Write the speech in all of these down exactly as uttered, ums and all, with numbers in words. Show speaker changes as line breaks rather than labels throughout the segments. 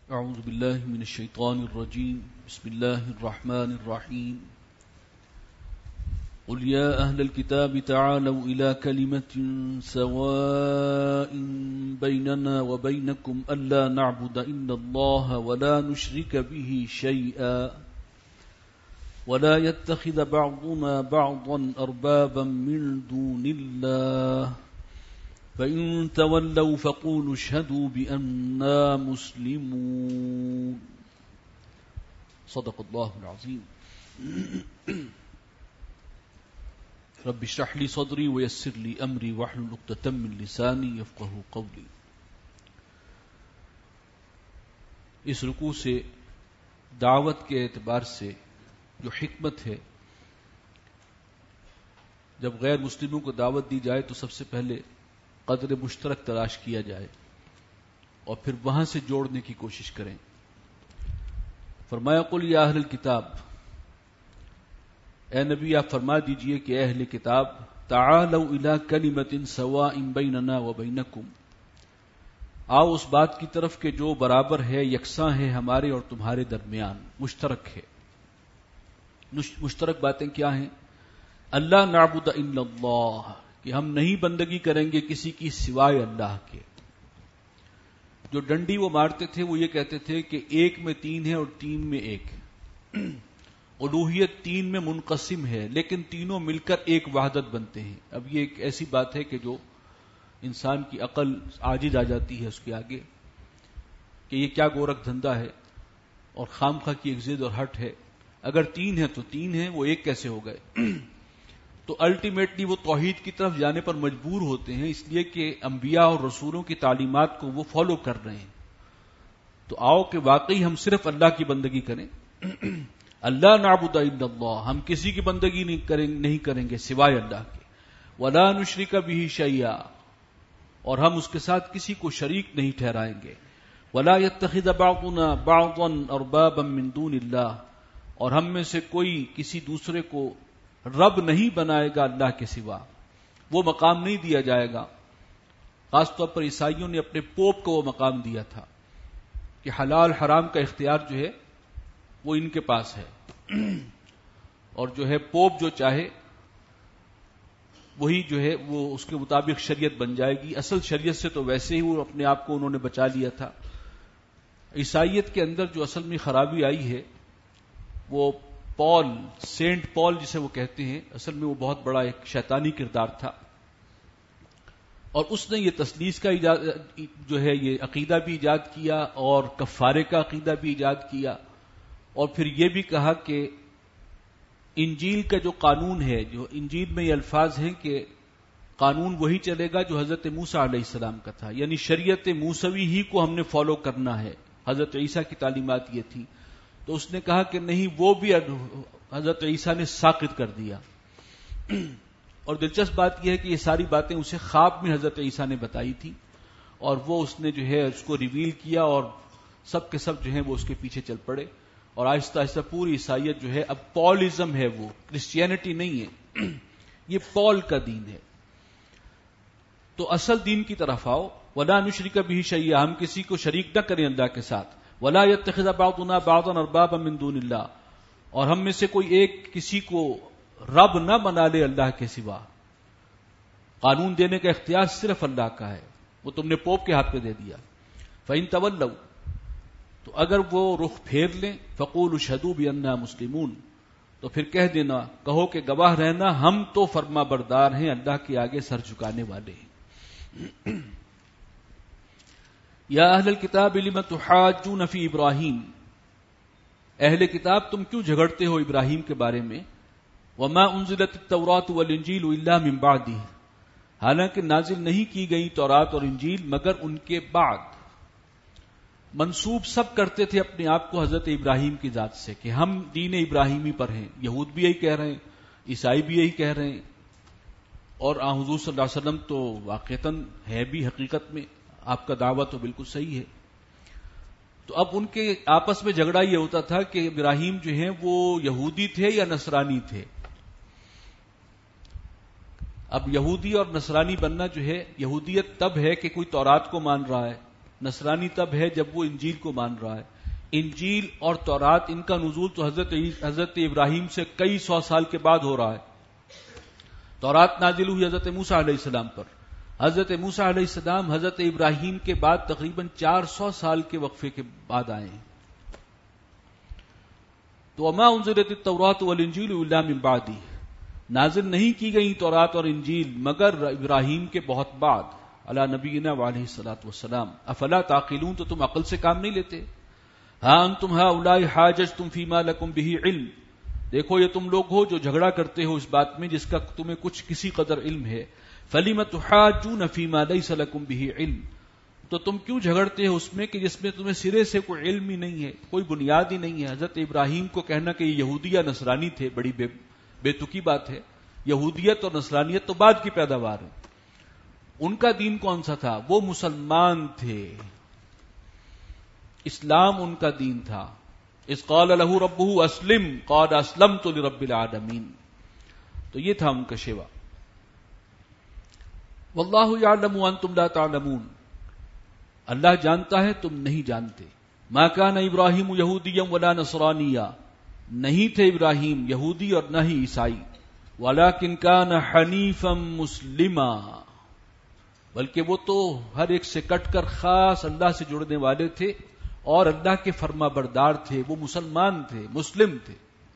اعوذ باللہ من الشیطان الرجیم بسم اللہ الرحمن الرحیم قل یا اہل الكتاب تعالوا الى کلمة سواء بیننا وبینکم الا نعبد الا اللہ ولا نشرک به شیئا ولا يتخذ بعضنا بعضا اربابا من دون اللہ فَإِن تَوَلَّوْا فَقُولُوا اشْهَدُوا بِأَنَّا مُسْلِمُونَ صدق اللہ العظیم رب اشرح لي صدری ويسر لي امری واحلل عقدۃ من لسانی یفقهوا قولی. اس رکوع سے دعوت کے اعتبار سے جو حکمت ہے، جب غیر مسلموں کو دعوت دی جائے تو سب سے پہلے قدر مشترک تلاش کیا جائے اور پھر وہاں سے جوڑنے کی کوشش کریں. فرمایا قل یا اہل الکتاب، اے نبی آپ فرما دیجئے کہ اے اہل کتاب تعالوا الی کلمۃ سواء بیننا وبینکم، آؤ اس بات کی طرف کہ جو برابر ہے، یکساں ہے ہمارے اور تمہارے درمیان، مشترک ہے. مشترک باتیں کیا ہیں؟ اللہ نعبد الا اللہ، کہ ہم نہیں بندگی کریں گے کسی کی سوائے اللہ کے. جو ڈنڈی وہ مارتے تھے وہ یہ کہتے تھے کہ ایک میں تین ہے اور تین میں ایک. الوہیت تین میں منقسم ہے لیکن تینوں مل کر ایک وحدت بنتے ہیں. اب یہ ایک ایسی بات ہے کہ جو انسان کی عقل عاجز آ جاتی ہے اس کے آگے، کہ یہ کیا گورکھ دھندا ہے اور خام خواہ کی ایک ضد اور ہٹ ہے. اگر تین ہے تو تین ہے، وہ ایک کیسے ہو گئے؟ تو الٹیمیٹلی وہ توحید کی طرف جانے پر مجبور ہوتے ہیں، اس لیے کہ انبیاء اور رسولوں کی تعلیمات کو وہ فالو کر رہے ہیں. تو آؤ کہ واقعی ہم صرف اللہ کی بندگی کریں. اللہ نعبد الا اللہ، ہم کسی کی بندگی نہیں کریں نہیں کریں گے سوائے اللہ کے. ولا نشرک به شیئا، اور ہم اس کے ساتھ کسی کو شریک نہیں ٹھہرائیں گے. ولا يتخذ بعضنا بعضا اربابا من دون اللہ، اور ہم میں سے کوئی کسی دوسرے کو رب نہیں بنائے گا اللہ کے سوا. وہ مقام نہیں دیا جائے گا. خاص طور پر عیسائیوں نے اپنے پوپ کو وہ مقام دیا تھا کہ حلال حرام کا اختیار جو ہے وہ ان کے پاس ہے، اور جو ہے پوپ جو چاہے وہی جو ہے وہ اس کے مطابق شریعت بن جائے گی. اصل شریعت سے تو ویسے ہی وہ اپنے آپ کو انہوں نے بچا لیا تھا. عیسائیت کے اندر جو اصل میں خرابی آئی ہے وہ پال، سینٹ پال جسے وہ کہتے ہیں، اصل میں وہ بہت بڑا ایک شیطانی کردار تھا، اور اس نے یہ تثلیث کا ایجاد جو ہے یہ عقیدہ بھی ایجاد کیا اور کفارے کا عقیدہ بھی ایجاد کیا، اور پھر یہ بھی کہا کہ انجیل کا جو قانون ہے، جو انجیل میں یہ الفاظ ہیں کہ قانون وہی چلے گا جو حضرت موسیٰ علیہ السلام کا تھا، یعنی شریعت موسوی ہی کو ہم نے فالو کرنا ہے. حضرت عیسیٰ کی تعلیمات یہ تھی. تو اس نے کہا کہ نہیں، وہ بھی حضرت عیسیٰ نے ساقط کر دیا. اور دلچسپ بات یہ ہے کہ یہ ساری باتیں اسے خواب میں حضرت عیسیٰ نے بتائی تھی، اور وہ اس نے جو ہے اس کو ریویل کیا، اور سب کے سب جو ہیں وہ اس کے پیچھے چل پڑے، اور آہستہ آہستہ پوری عیسائیت جو ہے اب پالزم ہے، وہ کرسچینٹی نہیں ہے، یہ پال کا دین ہے. تو اصل دین کی طرف آؤ. ولا نشرک به شیئا، ہم کسی کو شریک نہ کریں اللہ کے ساتھ. ولا يتخذ بعضنا بعضا اربابا من دون اللہ، اور ہم میں سے کوئی ایک کسی کو رب نہ بنا لے اللہ کے سوا. قانون دینے کا اختیار صرف اللہ کا ہے، وہ تم نے پوپ کے ہاتھ پہ دے دیا. فَإِن تَوَلَّوْا، تو اگر وہ رخ پھیر لیں، فَقُولُوا اشْهَدُوا بِأَنَّا مُسْلِمُونَ، تو پھر کہہ دینا، کہو کہ گواہ رہنا ہم تو فرما بردار ہیں، اللہ کے آگے سر جھکانے والے ہیں. یا اہل الکتاب لم تحاجون فی ابراہیم، اہل کتاب تم کیوں جھگڑتے ہو ابراہیم کے بارے میں. وما انزلت التوراۃ والانجیل الا من بعدہ، حالانکہ نازل نہیں کی گئی تورات اور انجیل مگر ان کے بعد. منسوب سب کرتے تھے اپنے آپ کو حضرت ابراہیم کی ذات سے کہ ہم دین ابراہیمی پر ہیں. یہود بھی یہی کہہ رہے ہیں، عیسائی بھی یہی کہہ رہے ہیں، اور آن حضور صلی اللہ علیہ وسلم تو واقعتاً ہے بھی، حقیقت میں آپ کا دعویٰ تو بالکل صحیح ہے. تو اب ان کے آپس میں جھگڑا یہ ہوتا تھا کہ ابراہیم جو ہیں وہ یہودی تھے یا نصرانی تھے. اب یہودی اور نصرانی بننا جو ہے، یہودیت تب ہے کہ کوئی تورات کو مان رہا ہے نصرانی تب ہے جب وہ انجیل کو مان رہا ہے. انجیل اور تورات ان کا نزول تو حضرت حضرت ابراہیم سے کئی سو سال کے بعد ہو رہا ہے. تورات نازل ہوئی حضرت موسیٰ علیہ السلام پر. حضرت موسیٰ علیہ السلام حضرت ابراہیم کے بعد تقریباً چار سو سال کے وقفے کے بعد آئے ہیں. تو وما انزلت التوراۃ والانجیل الا من بعدی، نازل نہیں کی گئی تورات اور انجیل مگر ابراہیم کے بہت بعد. علی نبینا وعلیہ الصلوۃ والسلام. افلا تعقلون، تو تم عقل سے کام نہیں لیتے؟ ہاں انتم ہؤلاء حاججتم فیما لکم بہ علم، دیکھو یہ تم لوگ ہو جو جھگڑا کرتے ہو اس بات میں جس کا تمہیں کچھ کسی قدر علم ہے. فلم تحاجون فیما لیس لکم بہ علم، تو تم کیوں جھگڑتے ہو اس میں کہ جس میں تمہیں سرے سے کوئی علم ہی نہیں ہے، کوئی بنیاد ہی نہیں ہے. حضرت ابراہیم کو کہنا کہ یہ یہودی یا نصرانی تھے بڑی بے, بے تکی بات ہے. یہودیت اور نصرانیت تو بعد کی پیداوار ہے. ان کا دین کون سا تھا؟ وہ مسلمان تھے، اسلام ان کا دین تھا. اذ قال له ربه اسلم قال اسلمت لرب العالمین. تو یہ تھا ان کا شیوا. واللہ یعلم وانتم لا تعلمون، اللہ جانتا ہے تم نہیں جانتے. ما کان ابراہیم یہودیا ولا نصرانیا، نہیں تھے ابراہیم یہودی اور نہ ہی عیسائی. ولکن کان حنیفا مسلما، بلکہ وہ تو ہر ایک سے کٹ کر خاص اللہ سے جڑنے والے تھے اور اللہ کے فرما بردار تھے. وہ مسلمان تھے، مسلم تھے.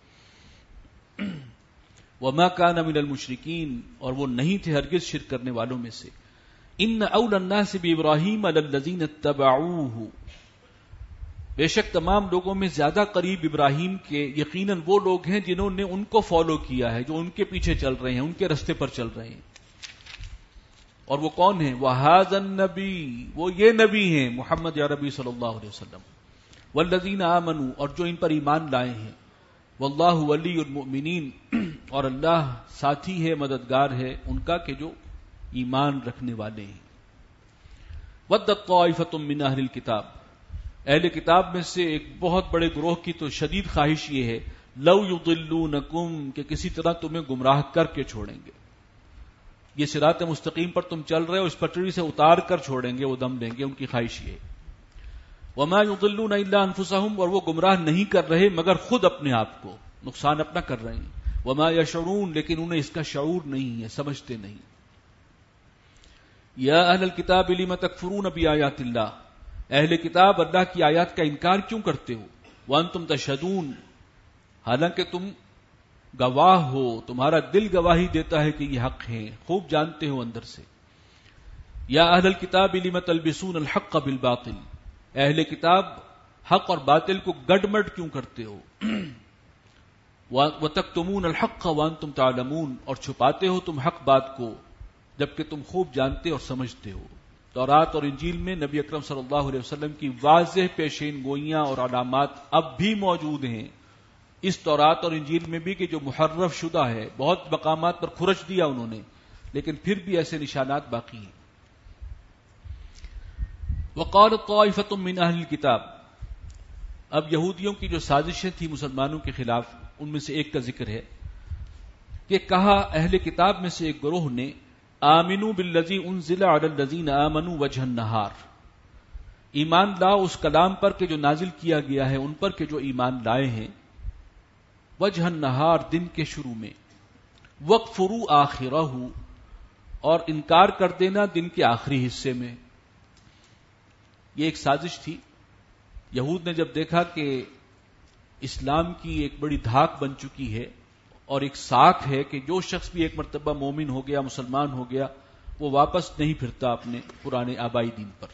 وما کان من المشرکین، اور وہ نہیں تھے ہرگز شرک کرنے والوں میں سے. ان اولی الناس بابراہیم للذین اتبعوہ، بے شک تمام لوگوں میں زیادہ قریب ابراہیم کے یقیناً وہ لوگ ہیں جنہوں نے ان کو فالو کیا ہے، جو ان کے پیچھے چل رہے ہیں، ان کے رستے پر چل رہے ہیں. اور وہ کون ہیں؟ وَهَذَا النَّبِي، وہ یہ نبی ہیں محمد یا ربی صلی اللہ علیہ وسلم. وَالَّذِينَ آمَنُوا، اور جو ان پر ایمان لائے ہیں. وَاللَّهُ وَلِيُّ الْمُؤْمِنِينَ، اور اللہ ساتھی ہے، مددگار ہے ان کا کہ جو ایمان رکھنے والے ہیں. وَدَّتْ طَائِفَةٌ مِّنْ أَهْلِ الْكِتَابِ، اہل کتاب میں سے ایک بہت بڑے گروہ کی تو شدید خواہش یہ ہے، لَوْ يُضِلُّونَكُمْ، کہ کسی طرح تمہیں گمراہ کر کے چھوڑیں گے. یہ صراط مستقیم پر تم چل رہے ہو، اس پٹری سے اتار کر چھوڑیں گے، وہ دم لیں گے. ان کی خواہش یہ. وما يضلون الا انفسهم، اور وہ گمراہ نہیں کر رہے مگر خود اپنے آپ کو، نقصان اپنا کر رہے ہیں. وما يشعرون، لیکن انہیں اس کا شعور نہیں ہے، سمجھتے نہیں. یا اہل الکتاب لم تکفرون بآیات اللہ، اہل کتاب اللہ کی آیات کا انکار کیوں کرتے ہو؟ وانتم تشہدون، حالانکہ تم گواہ ہو، تمہارا دل گواہی دیتا ہے کہ یہ حق ہیں، خوب جانتے ہو اندر سے. یا اہل الکتاب لم تلبسون الحق بالباطل، اہل کتاب حق اور باطل کو گڈمڈ کیوں کرتے ہو؟ وتکتمون الحق وانتم تعلمون، اور چھپاتے ہو تم حق بات کو جبکہ تم خوب جانتے اور سمجھتے ہو. تورات اور انجیل میں نبی اکرم صلی اللہ علیہ وسلم کی واضح پیشین گوئیاں اور علامات اب بھی موجود ہیں اس تورات اور انجیل میں بھی، کہ جو محرف شدہ ہے. بہت مقامات پر کھرچ دیا انہوں نے، لیکن پھر بھی ایسے نشانات باقی ہیں. وقالت طائفة من اہل الکتاب، اب یہودیوں کی جو سازشیں تھیں مسلمانوں کے خلاف، ان میں سے ایک کا ذکر ہے کہ کہا اہل کتاب میں سے ایک گروہ نے، آمنوا بالذی انزل علی الذین آمنوا وجہ النہار، ایمان لاؤ اس کلام پر کہ جو نازل کیا گیا ہے ان پر کہ جو ایمان لائے ہیں. وجہ النہار، دن کے شروع میں. وَاکْفُرُوا آخِرَہُ، اور انکار کر دینا دن کے آخری حصے میں. یہ ایک سازش تھی. یہود نے جب دیکھا کہ اسلام کی ایک بڑی دھاک بن چکی ہے اور ایک ساکھ ہے کہ جو شخص بھی ایک مرتبہ مومن ہو گیا، مسلمان ہو گیا، وہ واپس نہیں پھرتا اپنے پرانے آبائی دین پر.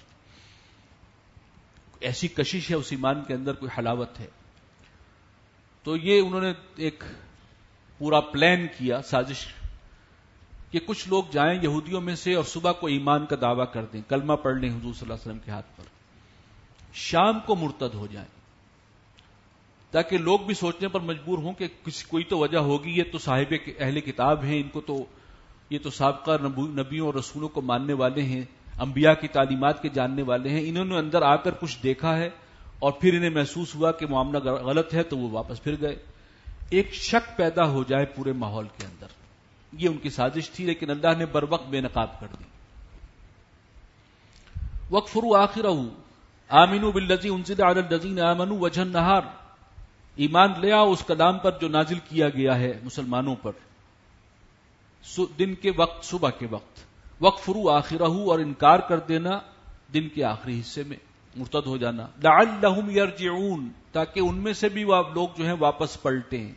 ایسی کشش ہے اس ایمان کے اندر، کوئی حلاوت ہے. تو یہ انہوں نے ایک پورا پلان کیا، سازش، کہ کچھ لوگ جائیں یہودیوں میں سے اور صبح کو ایمان کا دعویٰ کر دیں، کلمہ پڑھ لیں حضور صلی اللہ علیہ وسلم کے ہاتھ پر، شام کو مرتد ہو جائیں، تاکہ لوگ بھی سوچنے پر مجبور ہوں کہ کسی کوئی تو وجہ ہوگی، یہ تو صاحب اہل کتاب ہیں، ان کو تو یہ تو سابقہ نبیوں اور رسولوں کو ماننے والے ہیں، انبیاء کی تعلیمات کے جاننے والے ہیں، انہوں نے اندر آ کر کچھ دیکھا ہے اور پھر انہیں محسوس ہوا کہ معاملہ غلط ہے تو وہ واپس پھر گئے. ایک شک پیدا ہو جائے پورے ماحول کے اندر. یہ ان کی سازش تھی، لیکن اللہ نے بر وقت بے نقاب کر دی. وَاكْفُرُوا آخِرَهُ آمِنُوا بِالَّذِي أُنزِلَ عَلَى الَّذِينَ آمَنُوا وَجْهَ النَّهَارِ، ایمان لے آؤ اس کلام پر جو نازل کیا گیا ہے مسلمانوں پر دن کے وقت، صبح کے وقت. وَاكْفُرُوا آخِرَهُ، اور انکار کر دینا دن کے آخری حصے میں، مرتد ہو جانا. لَعَلَّهُمْ يَرْجِعُونَ، تاکہ ان میں سے بھی لوگ جو ہیں واپس پلٹیں.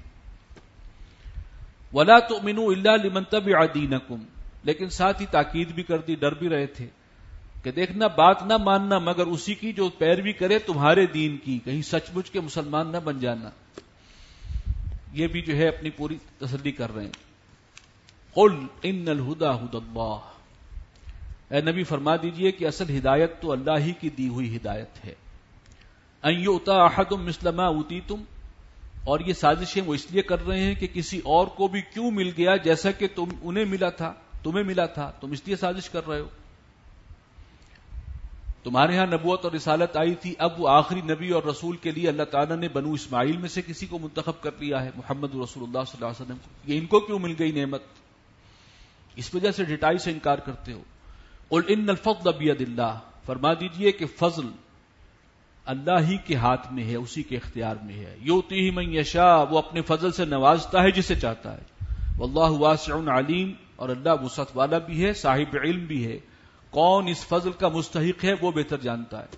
وَلَا تُؤْمِنُوا إِلَّا لِمَن تَبِعَ دِينَكُمْ، لیکن ساتھ ہی تاکید بھی کر دی، ڈر بھی رہے تھے کہ دیکھنا بات نہ ماننا مگر اسی کی جو پیروی کرے تمہارے دین کی، کہیں سچ مچ کے مسلمان نہ بن جانا. یہ بھی جو ہے اپنی پوری تسلی کر رہے ہیں. قل ان الہدی ھدی اللہ، اے نبی فرما دیجئے کہ اصل ہدایت تو اللہ ہی کی دی ہوئی ہدایت ہے. ان یؤتی احد مثل ما اوتیتم، اور یہ سازشیں وہ اس لیے کر رہے ہیں کہ کسی اور کو بھی کیوں مل گیا جیسا کہ تم انہیں ملا تھا، تمہیں ملا تھا، تم اس لیے سازش کر رہے ہو. تمہارے ہاں نبوت اور رسالت آئی تھی، اب وہ آخری نبی اور رسول کے لیے اللہ تعالیٰ نے بنو اسماعیل میں سے کسی کو منتخب کر لیا ہے، محمد رسول اللہ صلی اللہ علیہ وسلم کو. یہ ان کو کیوں مل گئی نعمت؟ اس وجہ سے ڈٹائی سے انکار کرتے ہو. قل ان الفضل بید اللہ، فرما دیجئے کہ فضل اللہ ہی کے ہاتھ میں ہے، اسی کے اختیار میں ہے. یؤتیہ من یشاء، وہ اپنے فضل سے نوازتا ہے جسے چاہتا ہے. واللہ واسع علیم، اور اللہ وسعت والا بھی ہے، صاحب علم بھی ہے. کون اس فضل کا مستحق ہے وہ بہتر جانتا ہے.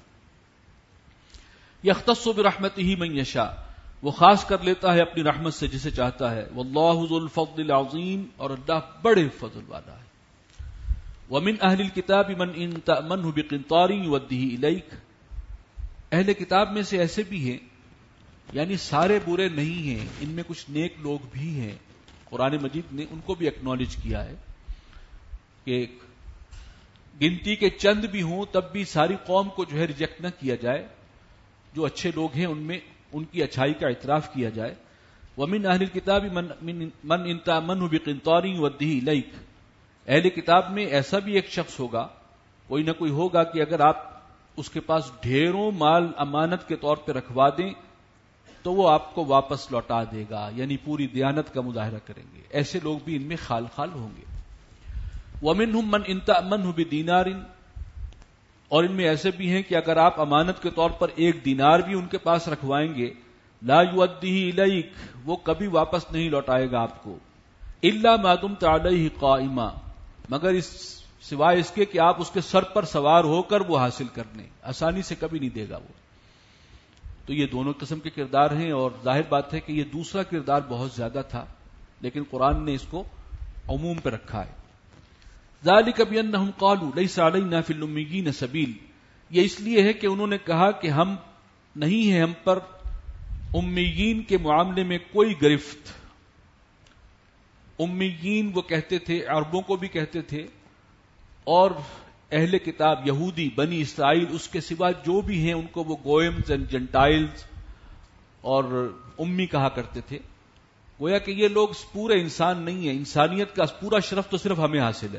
یختص برحمتہ من یشاء، وہ خاص کر لیتا ہے اپنی رحمت سے جسے چاہتا ہے. واللہ ذو الفضل العظیم، اور اللہ بڑے فضل والا ہے. ومن اہل الکتاب من ان تأمنہ بقنطار یودہ الیک، اہل کتاب میں سے ایسے بھی ہیں، یعنی سارے برے نہیں ہیں، ان میں کچھ نیک لوگ بھی ہیں. قرآن مجید نے ان کو بھی ایکنالج کیا ہے کہ گنتی کے چند بھی ہوں تب بھی ساری قوم کو جو ہے ریجیکٹ نہ کیا جائے. جو اچھے لوگ ہیں ان میں ان کی اچھائی کا اعتراف کیا جائے. ومن اہل الکتاب من من ان تأمنہ بقنطار یودہ الیک، اہل کتاب میں ایسا بھی ایک شخص ہوگا، کوئی نہ کوئی ہوگا کہ اگر آپ اس کے پاس ڈھیروں مال امانت کے طور پہ رکھوا دیں تو وہ آپ کو واپس لوٹا دے گا، یعنی پوری دیانت کا مظاہرہ کریں گے. ایسے لوگ بھی ان میں خال خال ہوں گے. وَمِنْهُمْ مَنْ إِنْ تَأْمَنْهُ بِدِينَارٍ، اور ان میں ایسے بھی ہیں کہ اگر آپ امانت کے طور پر ایک دینار بھی ان کے پاس رکھوائیں گے، لا يُؤَدِّهِ إِلَيْكَ، وہ کبھی واپس نہیں لوٹائے گا آپ کو. إِلَّا مَا دُمْتَ عَلَيْهِ قَائِمًا، مگر اس سوائے اس کے کہ آپ اس کے سر پر سوار ہو کر وہ حاصل کر لیں، آسانی سے کبھی نہیں دے گا وہ. تو یہ دونوں قسم کے کردار ہیں، اور ظاہر بات ہے کہ یہ دوسرا کردار بہت زیادہ تھا، لیکن قرآن نے اس کو عموم پہ رکھا ہے. ذالک بانہم قالوا لیس علینا فی الامیین سبیل، یہ اس لیے ہے کہ انہوں نے کہا کہ ہم نہیں ہے ہم پر امیین کے معاملے میں کوئی گرفت. امیین وہ کہتے تھے، عربوں کو بھی کہتے تھے، اور اہل کتاب یہودی بنی اسرائیل اس کے سوا جو بھی ہیں ان کو وہ گوئمز اینڈ جنٹائلز اور امی کہا کرتے تھے. گویا کہ یہ لوگ پورے انسان نہیں ہیں، انسانیت کا پورا شرف تو صرف ہمیں حاصل ہے.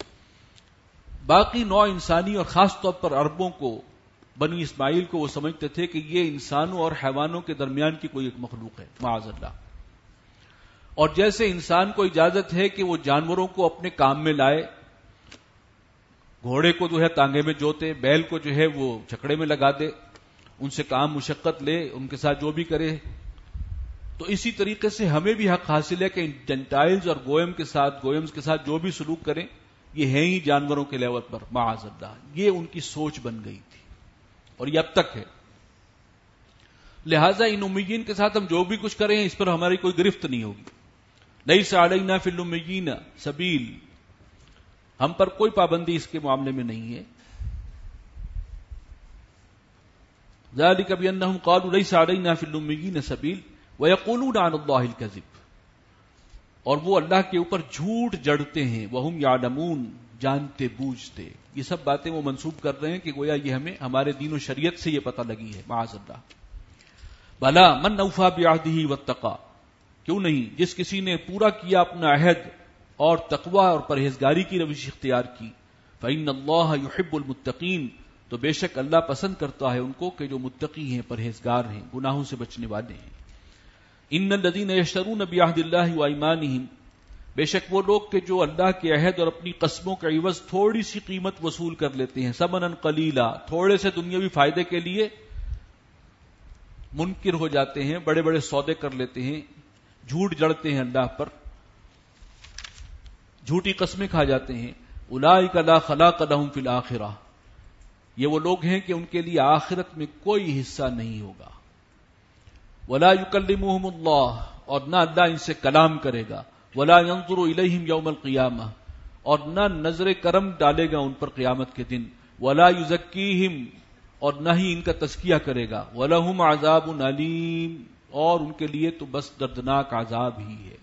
باقی نوع انسانی اور خاص طور پر عربوں کو، بنی اسماعیل کو، وہ سمجھتے تھے کہ یہ انسانوں اور حیوانوں کے درمیان کی کوئی ایک مخلوق ہے، معاذ اللہ. اور جیسے انسان کو اجازت ہے کہ وہ جانوروں کو اپنے کام میں لائے، گھوڑے کو جو ہے تانگے میں جوتے، بیل کو جو ہے وہ چھکڑے میں لگا دے، ان سے کام مشقت لے، ان کے ساتھ جو بھی کرے، تو اسی طریقے سے ہمیں بھی حق حاصل ہے کہ جنٹائلز اور گوئم کے ساتھ گوئمز کے ساتھ جو بھی سلوک کریں یہ ہیں ہی جانوروں کے لیول پر، معاذ اللہ. یہ ان کی سوچ بن گئی تھی اور یہ اب تک ہے. لہذا ان امیین کے ساتھ ہم جو بھی کچھ کریں اس پر ہماری کوئی گرفت نہیں ہوگی. لیس علینا فی الامیین سبیل، ہم پر کوئی پابندی اس کے معاملے میں نہیں ہے. ذالک بانہم قالوا لیس علینا فی الامیین سبیل ویقولون علی اللہ الکذب، اور وہ اللہ کے اوپر جھوٹ جڑتے ہیں. وہم یعلمون، جانتے بوجھتے. یہ سب باتیں وہ منسوب کر رہے ہیں کہ گویا یہ ہمیں ہمارے دین و شریعت سے یہ پتہ لگی ہے، معاذ اللہ. بھلا من اوفی بعہدہ واتقی، کیوں نہیں جس کسی نے پورا کیا اپنا عہد اور تقوی اور پرہیزگاری کی روش اختیار کی. فإن اللہ یحب المتقین، تو بے شک اللہ پسند کرتا ہے ان کو کہ جو متقی ہیں، پرہیزگار ہیں، گناہوں سے بچنے والے ہیں. ان الذین یشترون بعہد اللہ وایمانہم، بے شک وہ لوگ کہ جو اللہ کے عہد اور اپنی قسموں کے عوض تھوڑی سی قیمت وصول کر لیتے ہیں، ثمناً قلیلا، تھوڑے سے دنیاوی فائدے کے لیے منکر ہو جاتے ہیں، بڑے بڑے سودے کر لیتے ہیں، جھوٹ جڑتے ہیں اللہ پر، جھوٹی قسمیں کھا جاتے ہیں۔ اولئک لا خلاق لهم فی الآخرہ، یہ وہ لوگ ہیں کہ ان کے لیے آخرت میں کوئی حصہ نہیں ہوگا۔ ولا یکلمہم اللہ، اور نہ اللہ ان سے کلام کرے گا، ولا ينظر الیہم یوم القیامہ، اور نہ نظر کرم ڈالے گا ان پر قیامت کے دن، ولا یزکیہم، اور نہ ہی ان کا تزکیہ کرے گا، وَلَهُمْ عَذَابٌ علیم، اور ان کے لیے تو بس دردناک عذاب ہی ہے۔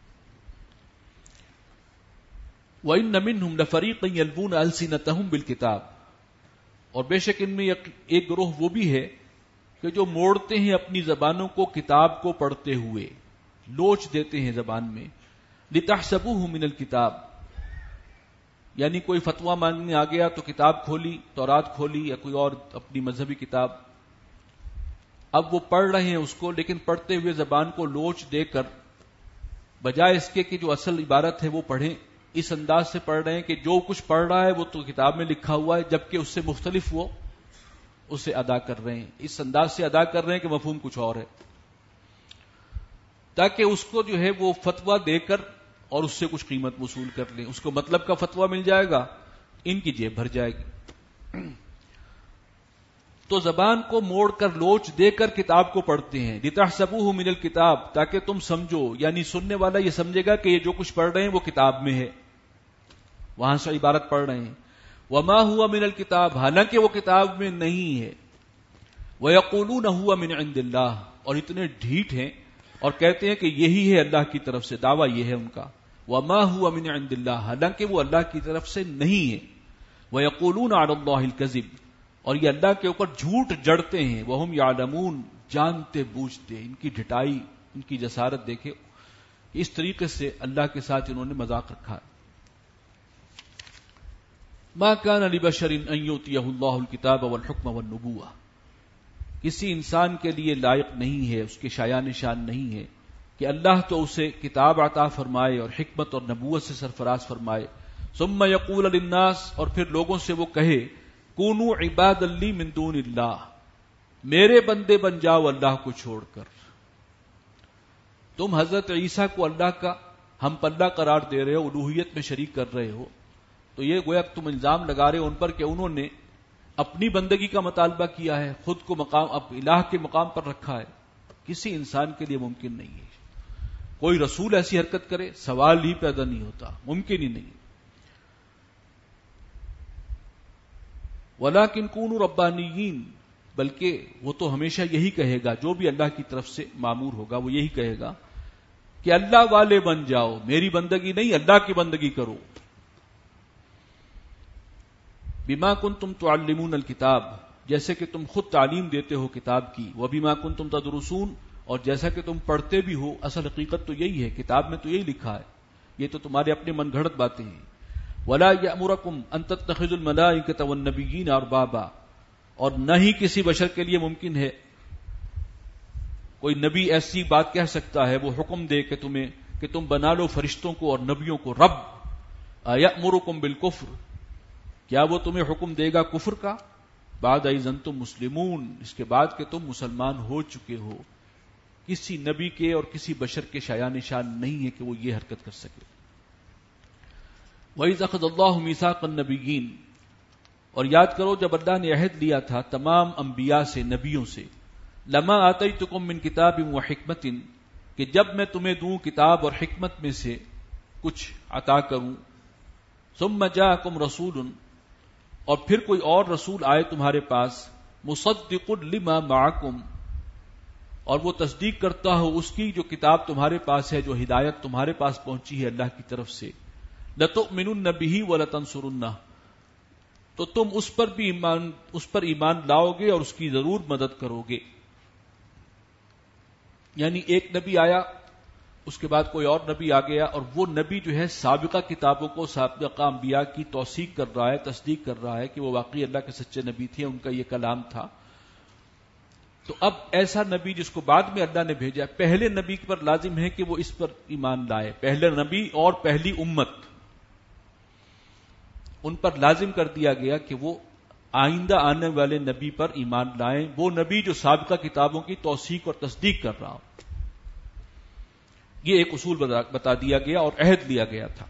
وَإِنَّ مِنْهُمْ لَفَرِيقًا يَلْوُونَ أَلْسِنَتَهُمْ بِالْكِتَابِ، اور بے شک ان میں ایک گروہ وہ بھی ہے کہ جو موڑتے ہیں اپنی زبانوں کو کتاب کو پڑھتے ہوئے، لوچ دیتے ہیں زبان میں، لِتَحْسَبُوهُ مِنَ الْكِتَابِ، یعنی کوئی فتویٰ مانگنے آ گیا تو کتاب کھولی، تورات کھولی یا کوئی اور اپنی مذہبی کتاب، اب وہ پڑھ رہے ہیں اس کو، لیکن پڑھتے ہوئے زبان کو لوچ دے کر بجائے اس کے کہ جو اصل عبارت ہے وہ پڑھیں، اس انداز سے پڑھ رہے ہیں کہ جو کچھ پڑھ رہا ہے وہ تو کتاب میں لکھا ہوا ہے، جبکہ اس سے مختلف وہ اسے ادا کر رہے ہیں، اس انداز سے ادا کر رہے ہیں کہ مفہوم کچھ اور ہے، تاکہ اس کو جو ہے وہ فتویٰ دے کر اور اس سے کچھ قیمت وصول کر لیں، اس کو مطلب کا فتویٰ مل جائے گا، ان کی جیب بھر جائے گی۔ تو زبان کو موڑ کر لوچ دے کر کتاب کو پڑھتے ہیں، لِتَحْسَبُوهُ مِنَ الْكِتَابِ، تاکہ تم سمجھو، یعنی سننے والا یہ سمجھے گا کہ یہ جو کچھ پڑھ رہے ہیں وہ کتاب میں ہے، وہاں سے عبارت پڑھ رہے ہیں، وَمَا هُوَ مِنَ الْكِتَابِ، حالانکہ وہ کتاب میں نہیں ہے، وَيَقُولُونَ هُوَ مِنْ عِنْدِ اللَّهِ، اور اتنے ڈھیٹ ہیں اور کہتے ہیں کہ یہی ہے اللہ کی طرف سے، دعویٰ یہ ہے ان کا، وَمَا هُوَ مِنْ عِنْدِ اللَّهِ، حالانکہ وہ اللہ کی طرف سے نہیں ہے، وَيَقُولُونَ عَلَى اللَّهِ الْكَذِبَ، اور یہ اللہ کے اوپر جھوٹ جڑتے ہیں، وَهُمْ يَعْلَمُونَ، جانتے بوجھتے، ان کی ڈھٹائی، ان کی جسارت دیکھے، اس طریقے سے اللہ کے ساتھ انہوں نے مذاق رکھا۔ مَا كَانَ لِبَشَرٍ أَن يُؤْتِيَهُ اللَّهُ الْكِتَابَ وَالْحُكْمَ وَالنُّبُوَّةَ، کسی انسان کے لیے لائق نہیں ہے، اس کے شایان نشان نہیں ہے کہ اللہ تو اسے کتاب عطا فرمائے اور حکمت اور نبوت سے سرفراز فرمائے، ثم یقول للناس، اور پھر لوگوں سے وہ کہے، کونوا عبادا لی من دون اللہ، میرے بندے بن جاؤ اللہ کو چھوڑ کر۔ تم حضرت عیسیٰ کو اللہ کا ہم پلہ قرار دے رہے ہو، الوہیت میں شریک کر رہے ہو، تو یہ گویا تم الزام لگا رہے ہو ان پر کہ انہوں نے اپنی بندگی کا مطالبہ کیا ہے، خود کو مقام اب الہ کے مقام پر رکھا ہے۔ کسی انسان کے لیے ممکن نہیں ہے، کوئی رسول ایسی حرکت کرے سوال ہی پیدا نہیں ہوتا، ممکن ہی نہیں۔ وَلَٰكِن كُونُوا رَبَّانِيِّينَ، بلکہ وہ تو ہمیشہ یہی کہے گا، جو بھی اللہ کی طرف سے مامور ہوگا وہ یہی کہے گا کہ اللہ والے بن جاؤ، میری بندگی نہیں اللہ کی بندگی کرو۔ بِمَا كُنتُمْ تُعَلِّمُونَ الْكِتَابَ، جیسے کہ تم خود تعلیم دیتے ہو کتاب کی، وَبِمَا كُنتُمْ تَدْرُسُونَ، اور جیسا کہ تم پڑھتے بھی ہو، اصل حقیقت تو یہی ہے، کتاب میں تو یہی لکھا ہے، یہ تو تمہارے اپنے من گھڑت باتیں ہیں۔ وَلَا يَأْمُرَكُمْ أَن تَتَّخِذُوا الْمَلَائِكَةَ وَالنَّبِيِّينَ أَرْبَابًا، اور نہ ہی کسی بشر کے لیے ممکن ہے کوئی نبی ایسی بات کہہ سکتا ہے، وہ حکم دے کہ تمہیں کہ تم بنا لو فرشتوں کو اور نبیوں کو رب۔ أَيَأْمُرُكُمْ بِالْكُفْرِ، کیا وہ تمہیں حکم دے گا کفر کا، بعد اذ انتم مسلمون، اس کے بعد کہ تم مسلمان ہو چکے ہو۔ کسی نبی کے اور کسی بشر کے شایان نشان نہیں ہے کہ وہ یہ حرکت کر سکے۔ وَإِذْ أَخَذَ اللَّهُ مِيثَاقَ النَّبِيِّينَ، اور یاد کرو جب اللہ نے عہد لیا تھا تمام انبیاء سے، نبیوں سے، لَمَا آتَيْتُكُم مِّن كِتَابٍ وَحِكْمَةٍ، کہ جب میں تمہیں دوں کتاب اور حکمت میں سے کچھ عطا کروں، ثُمَّ جَاءَكُمْ رَسُولٌ، اور پھر کوئی اور رسول آئے تمہارے پاس، مُصَدِّقٌ لِمَا مَعَكُمْ، اور وہ تصدیق کرتا ہو اس کی جو کتاب تمہارے پاس ہے، جو ہدایت تمہارے پاس پہنچی ہے اللہ کی طرف سے، لَتُؤْمِنُنَّ بِهِ وَلَتَنْصُرُنَّهُ، تو تم اس پر بھی ایمان اس پر ایمان لاؤ گے اور اس کی ضرور مدد کرو گے۔ یعنی ایک نبی آیا، اس کے بعد کوئی اور نبی آ گیا، اور وہ نبی جو ہے سابقہ کتابوں کو، سابقہ انبیاء کی توثیق کر رہا ہے، تصدیق کر رہا ہے کہ وہ واقعی اللہ کے سچے نبی تھے، ان کا یہ کلام تھا۔ تو اب ایسا نبی جس کو بعد میں اللہ نے بھیجا، پہلے نبی پر لازم ہے کہ وہ اس پر ایمان لائے، پہلے نبی اور پہلی امت، ان پر لازم کر دیا گیا کہ وہ آئندہ آنے والے نبی پر ایمان لائیں، وہ نبی جو سابقہ کتابوں کی توثیق اور تصدیق کر رہا ہو۔ یہ ایک اصول بتا دیا گیا اور عہد لیا گیا تھا۔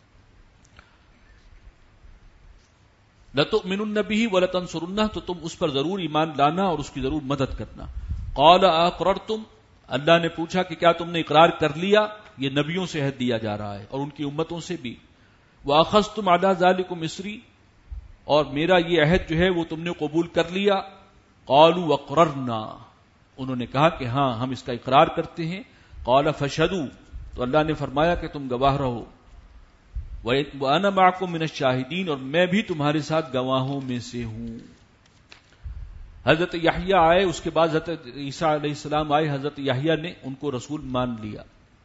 لَتُؤْمِنُنَّ بِهِ وَلَتَنْصُرُنَّهُ، تو تم اس پر ضرور ایمان لانا اور اس کی ضرور مدد کرنا۔ قَالَ أَقْرَرْتُمْ، اللہ نے پوچھا کہ کیا تم نے اقرار کر لیا؟ یہ نبیوں سے عہد دیا جا رہا ہے اور ان کی امتوں سے بھی۔ وَأَخَذْتُمْ عَلَى ذَلِكُمْ إِصْرِي، اور میرا یہ عہد جو ہے وہ تم نے قبول کر لیا۔ قَالُوا وَأَقْرَرْنَا، انہوں نے کہا کہ ہاں ہم اس کا اقرار کرتے ہیں۔ قَالَ فَاشْهَدُوا، تو اللہ نے فرمایا کہ تم گواہ رہو۔ وَأَنَا مَعَكُمْ مِنَ الشَّاهِدِينَ، اور میں بھی تمہارے ساتھ گواہوں میں سے ہوں۔ حضرت یحییٰ آئے، اس کے بعد حضرت عیسیٰ علیہ السلام آئے، حضرت یحییٰ نے ان کو رسول مان لیا۔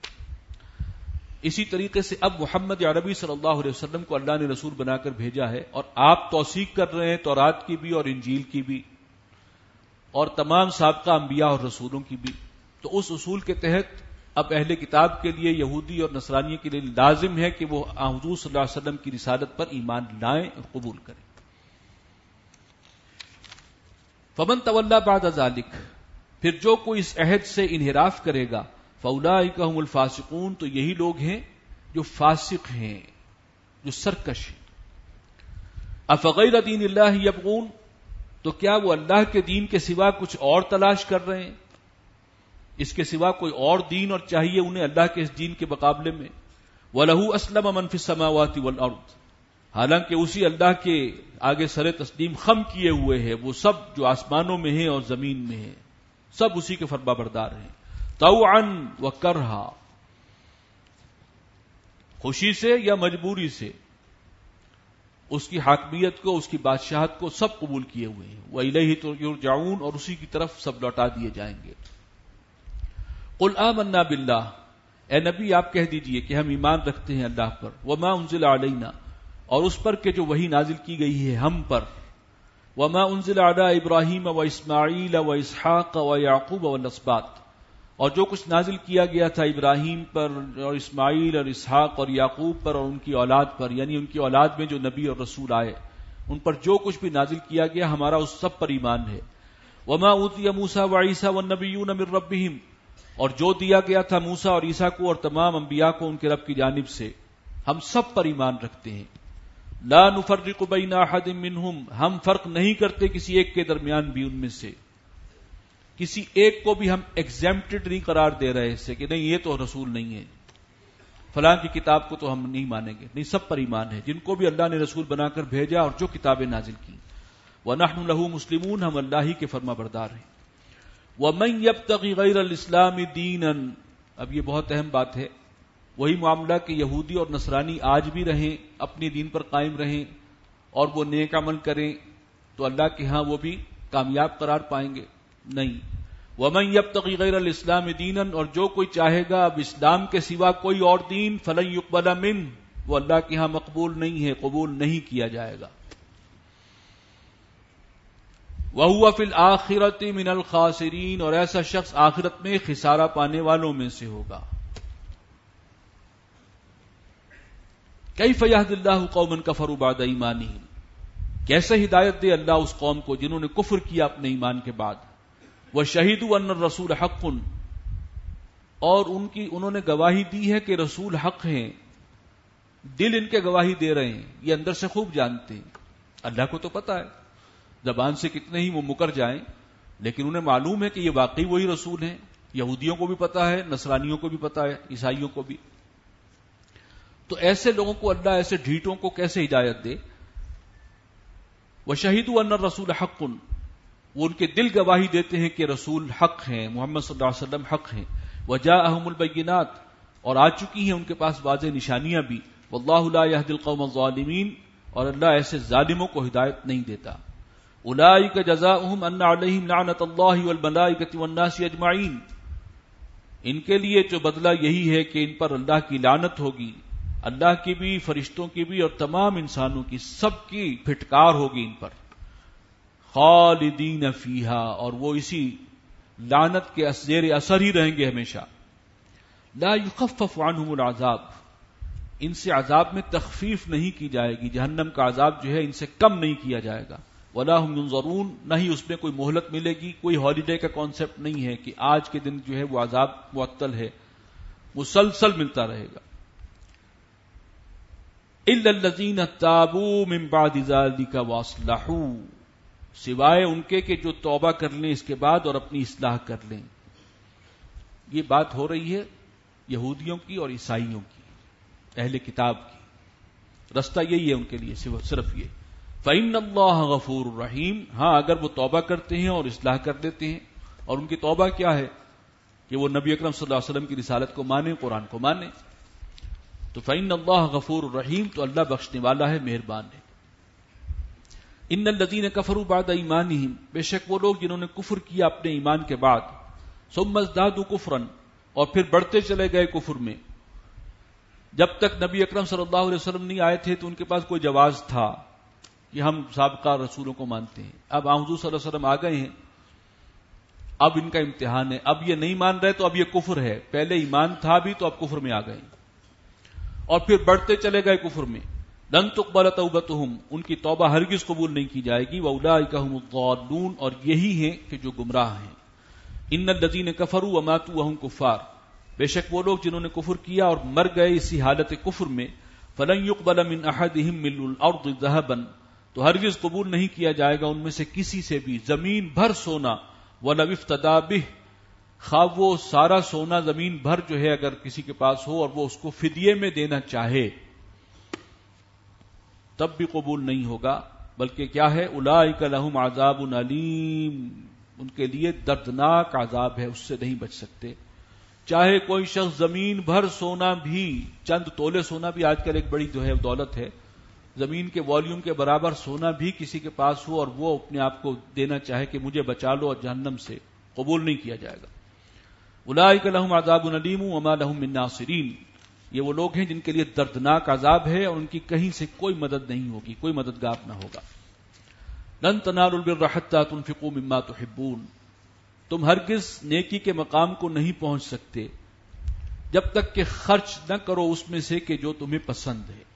اسی طریقے سے اب محمد عربی صلی اللہ علیہ وسلم کو اللہ نے رسول بنا کر بھیجا ہے، اور آپ توثیق کر رہے ہیں تورات کی بھی اور انجیل کی بھی اور تمام سابقہ انبیاء اور رسولوں کی بھی۔ تو اس اصول کے تحت اب اہل کتاب کے لیے، یہودی اور نصرانی کے لیے لازم ہے کہ وہ حضور صلی اللہ علیہ وسلم کی رسالت پر ایمان لائیں اور قبول کریں۔ فمن تولی بعد ذلک، پھر جو کوئی اس عہد سے انحراف کرے گا، فاولئک هم الفاسقون، تو یہی لوگ ہیں جو فاسق ہیں، جو سرکش ہیں۔ افغیر دین اللہ یبغون، تو کیا وہ اللہ کے دین کے سوا کچھ اور تلاش کر رہے ہیں؟ اس کے سوا کوئی اور دین اور چاہیے انہیں اللہ کے اس دین کے مقابلے میں؟ وَلَهُ أَسْلَمَ مَنْ فِي السَّمَاوَاتِ وَالْأَرْضِ، حالانکہ اسی اللہ کے آگے سر تسلیم خم کیے ہوئے ہے وہ سب جو آسمانوں میں ہیں اور زمین میں ہیں، سب اسی کے فرما بردار ہیں۔ طوعا وکرہا، خوشی سے یا مجبوری سے، اس کی حاکمیت کو، اس کی بادشاہت کو سب قبول کیے ہوئے ہیں۔ وَإِلَيْهِ تُرْجَعُونَ، اور اسی کی طرف سب لوٹا دیے جائیں گے۔ قل آمنا باللہ، اے نبی آپ کہہ دیجئے کہ ہم ایمان رکھتے ہیں اللہ پر، وما انزل علینا، اور اس پر کہ جو وحی نازل کی گئی ہے ہم پر، وما انزل علی ابراہیم و اسماعیل و اسحاق و یعقوب والاسباط، اور جو کچھ نازل کیا گیا تھا ابراہیم پر اور اسماعیل اور اسحاق اور یعقوب پر اور ان کی اولاد پر، یعنی ان کی اولاد میں جو نبی اور رسول آئے ان پر جو کچھ بھی نازل کیا گیا ہمارا اس سب پر ایمان ہے۔ وما اوتی موسیٰ و عیسیٰ والنبیون من ربہم، اور جو دیا گیا تھا موسیٰ اور عیسیٰ کو اور تمام انبیاء کو ان کے رب کی جانب سے، ہم سب پر ایمان رکھتے ہیں۔ لا نفرق بین احد منہم، ہم فرق نہیں کرتے کسی ایک کے درمیان بھی ان میں سے، کسی ایک کو بھی ہم ایگزیمپٹڈ نہیں قرار دے رہے اس سے کہ نہیں یہ تو رسول نہیں ہے، فلاں کی کتاب کو تو ہم نہیں مانیں گے، نہیں سب پر ایمان ہے جن کو بھی اللہ نے رسول بنا کر بھیجا اور جو کتابیں نازل کی۔ وَنَحْنُ لَهُ مُسْلِمُونَ، ہم اللہ ہی کے فرما بردار ہیں۔ وَمَنْ يَبْتَغِ غَيْرَ الْإِسْلَامِ دِينًا، اب یہ بہت اہم بات ہے، وہی معاملہ کہ یہودی اور نصرانی آج بھی رہیں، اپنی دین پر قائم رہیں اور وہ نیک عمل کریں تو اللہ کے ہاں وہ بھی کامیاب قرار پائیں گے؟ نہیں۔ وَمَنْ يَبْتَغِ غَيْرَ الْإِسْلَامِ دِينًا، اور جو کوئی چاہے گا اب اسلام کے سوا کوئی اور دین، فَلَنْ يُقْبَلَ مِنْهُ، وہ اللہ کے ہاں مقبول نہیں ہے، قبول نہیں کیا جائے گا۔ وَهُوَ فِي الْآخِرَةِ مِنَ الْخَاسِرِينَ، اور ایسا شخص آخرت میں خسارہ پانے والوں میں سے ہوگا۔ كَيْفَ يَهْدِ اللَّهُ قَوْمًا كَفَرُوا بَعْدَ إِيمَانِهِمْ، کیسے ہدایت دے اللہ اس قوم کو جنہوں نے کفر کیا اپنے ایمان کے بعد۔ وَشَهِدُوا أَنَّ الرَّسُولَ حَقٌّ، اور ان کی انہوں نے گواہی دی ہے کہ رسول حق ہیں، دل ان کے گواہی دے رہے ہیں، یہ اندر سے خوب جانتے ہیں۔ اللہ کو تو پتا ہے، زبان سے کتنے ہی وہ مکر جائیں لیکن انہیں معلوم ہے کہ یہ واقعی وہی رسول ہیں۔ یہودیوں کو بھی پتا ہے، نصرانیوں کو بھی پتا ہے، عیسائیوں کو بھی۔ تو ایسے لوگوں کو اللہ ایسے ڈھیٹوں کو کیسے ہدایت دے؟ وَشَهِدُوا أَنَّ الرَّسُولَ حَقٌّ، وہ ان کے دل گواہی دیتے ہیں کہ رسول حق ہیں، محمد صلی اللہ علیہ وسلم حق ہیں۔ وَجَاءَهُمُ الْبَيِّنَاتُ، اور آ چکی ہیں ان کے پاس واضح نشانیاں بھی۔ وَاللَّهُ لَا يَهْدِي الْقَوْمَ الظَّالِمِينَ، اور اللہ ایسے ظالموں کو ہدایت نہیں دیتا۔ أُولَٰئِكَ جَزَاؤُهُمْ أَنَّ عَلَيْهِمْ لَعْنَةَ اللَّهِ وَالْمَلَائِكَةِ وَالنَّاسِ أَجْمَعِينَ، ان کے لیے جو بدلہ یہی ہے کہ ان پر اللہ کی لعنت ہوگی، اللہ کی بھی، فرشتوں کی بھی اور تمام انسانوں کی، سب کی پھٹکار ہوگی ان پر۔ خالدین فیہا، اور وہ اسی لعنت کے زیر اثر ہی رہیں گے ہمیشہ. لا یخفف عنہم العذاب، ان سے عذاب میں تخفیف نہیں کی جائے گی، جہنم کا عذاب جو ہے ان سے کم نہیں کیا جائے گا. ولا ہم ینظرون، نہ ہی اس میں کوئی مہلت ملے گی، کوئی ہالیڈے کا کانسیپٹ نہیں ہے کہ آج کے دن جو ہے وہ عذاب معطل ہے، مسلسل ملتا رہے گا. الا الذین تابوا من بعد ذلک واصلحوا، سوائے ان کے کہ جو توبہ کر لیں اس کے بعد اور اپنی اصلاح کر لیں. یہ بات ہو رہی ہے یہودیوں کی اور عیسائیوں کی، اہل کتاب کی. رستہ یہی ہے ان کے لیے، صرف یہ. فإن اللہ غفور رحیم، ہاں اگر وہ توبہ کرتے ہیں اور اصلاح کر دیتے ہیں، اور ان کی توبہ کیا ہے کہ وہ نبی اکرم صلی اللہ علیہ وسلم کی رسالت کو مانیں، قرآن کو مانیں، تو فإن اللہ غفور رحیم، تو اللہ بخشنے والا ہے، مہربان ہے. ان الذین کفروا بعد ایمانہم، بے شک وہ لوگ جنہوں نے کفر کیا اپنے ایمان کے بعد، ثم ازدادوا کفرا، اور پھر بڑھتے چلے گئے کفر میں. جب تک نبی اکرم صلی اللہ علیہ وسلم نہیں آئے تھے تو ان کے پاس کوئی جواز تھا کہ ہم سابقہ رسولوں کو مانتے ہیں. اب حضور صلی اللہ علیہ وسلم آ گئے ہیں، اب ان کا امتحان ہے. اب یہ نہیں مان رہے تو اب یہ کفر ہے، پہلے ایمان تھا بھی تو اب کفر میں آ گئے، اور پھر بڑھتے چلے گئے کفر میں. لن تقبل توبتہم، ان کی توبہ ہرگز قبول نہیں کی جائے گی. واولئک هم الضالون، اور یہی ہیں کہ جو گمراہ ہیں. ان الذین کفروا وماتوا وهم کفار، بے شک وہ لوگ جنہوں نے کفر کیا اور مر گئے اسی حالت کفر میں، فلن يقبل من احدهم ملء الارض ذهبا، تو ہرگز قبول نہیں کیا جائے گا ان میں سے کسی سے بھی زمین بھر سونا. ولو افتدى به، خواہ وہ سارا سونا زمین بھر جو ہے اگر کسی کے پاس ہو اور وہ اس کو فدیے میں دینا چاہے تب بھی قبول نہیں ہوگا. بلکہ کیا ہے، اولئک لہم عذاب علیم، ان کے لیے دردناک عذاب ہے، اس سے نہیں بچ سکتے. چاہے کوئی شخص زمین بھر سونا بھی، چند تولے سونا بھی آج کل ایک بڑی جو ہے دولت ہے، زمین کے والیوم کے برابر سونا بھی کسی کے پاس ہو اور وہ اپنے آپ کو دینا چاہے کہ مجھے بچا لو اور جہنم سے، قبول نہیں کیا جائے گا. اولئک لہم عذاب علیم وما لہم من ناصرین، یہ وہ لوگ ہیں جن کے لیے دردناک عذاب ہے اور ان کی کہیں سے کوئی مدد نہیں ہوگی، کوئی مددگار نہ ہوگا. لن تنالوا البر حتى تنفقوا مما تحبون، تم ہرگز نیکی کے مقام کو نہیں پہنچ سکتے جب تک کہ خرچ نہ کرو اس میں سے کہ جو تمہیں پسند ہے.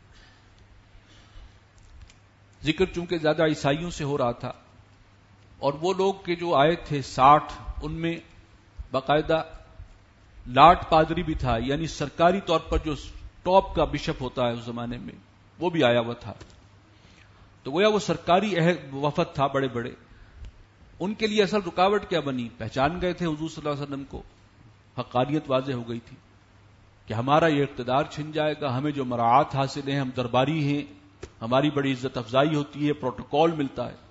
ذکر چونکہ زیادہ عیسائیوں سے ہو رہا تھا، اور وہ لوگ کے جو آئے تھے ساٹھ، ان میں باقاعدہ لاٹ پادری بھی تھا، یعنی سرکاری طور پر جو ٹاپ کا بشپ ہوتا ہے اس زمانے میں، وہ بھی آیا ہوا تھا. تو گویا وہ سرکاری وفد تھا بڑے بڑے. ان کے لیے اصل رکاوٹ کیا بنی؟ پہچان گئے تھے حضور صلی اللہ علیہ وسلم کو، حقانیت واضح ہو گئی تھی کہ ہمارا یہ اقتدار چھن جائے گا، ہمیں جو مراعات حاصل ہیں، ہم درباری ہیں، ہماری بڑی عزت افزائی ہوتی ہے، پروٹوکول ملتا ہے.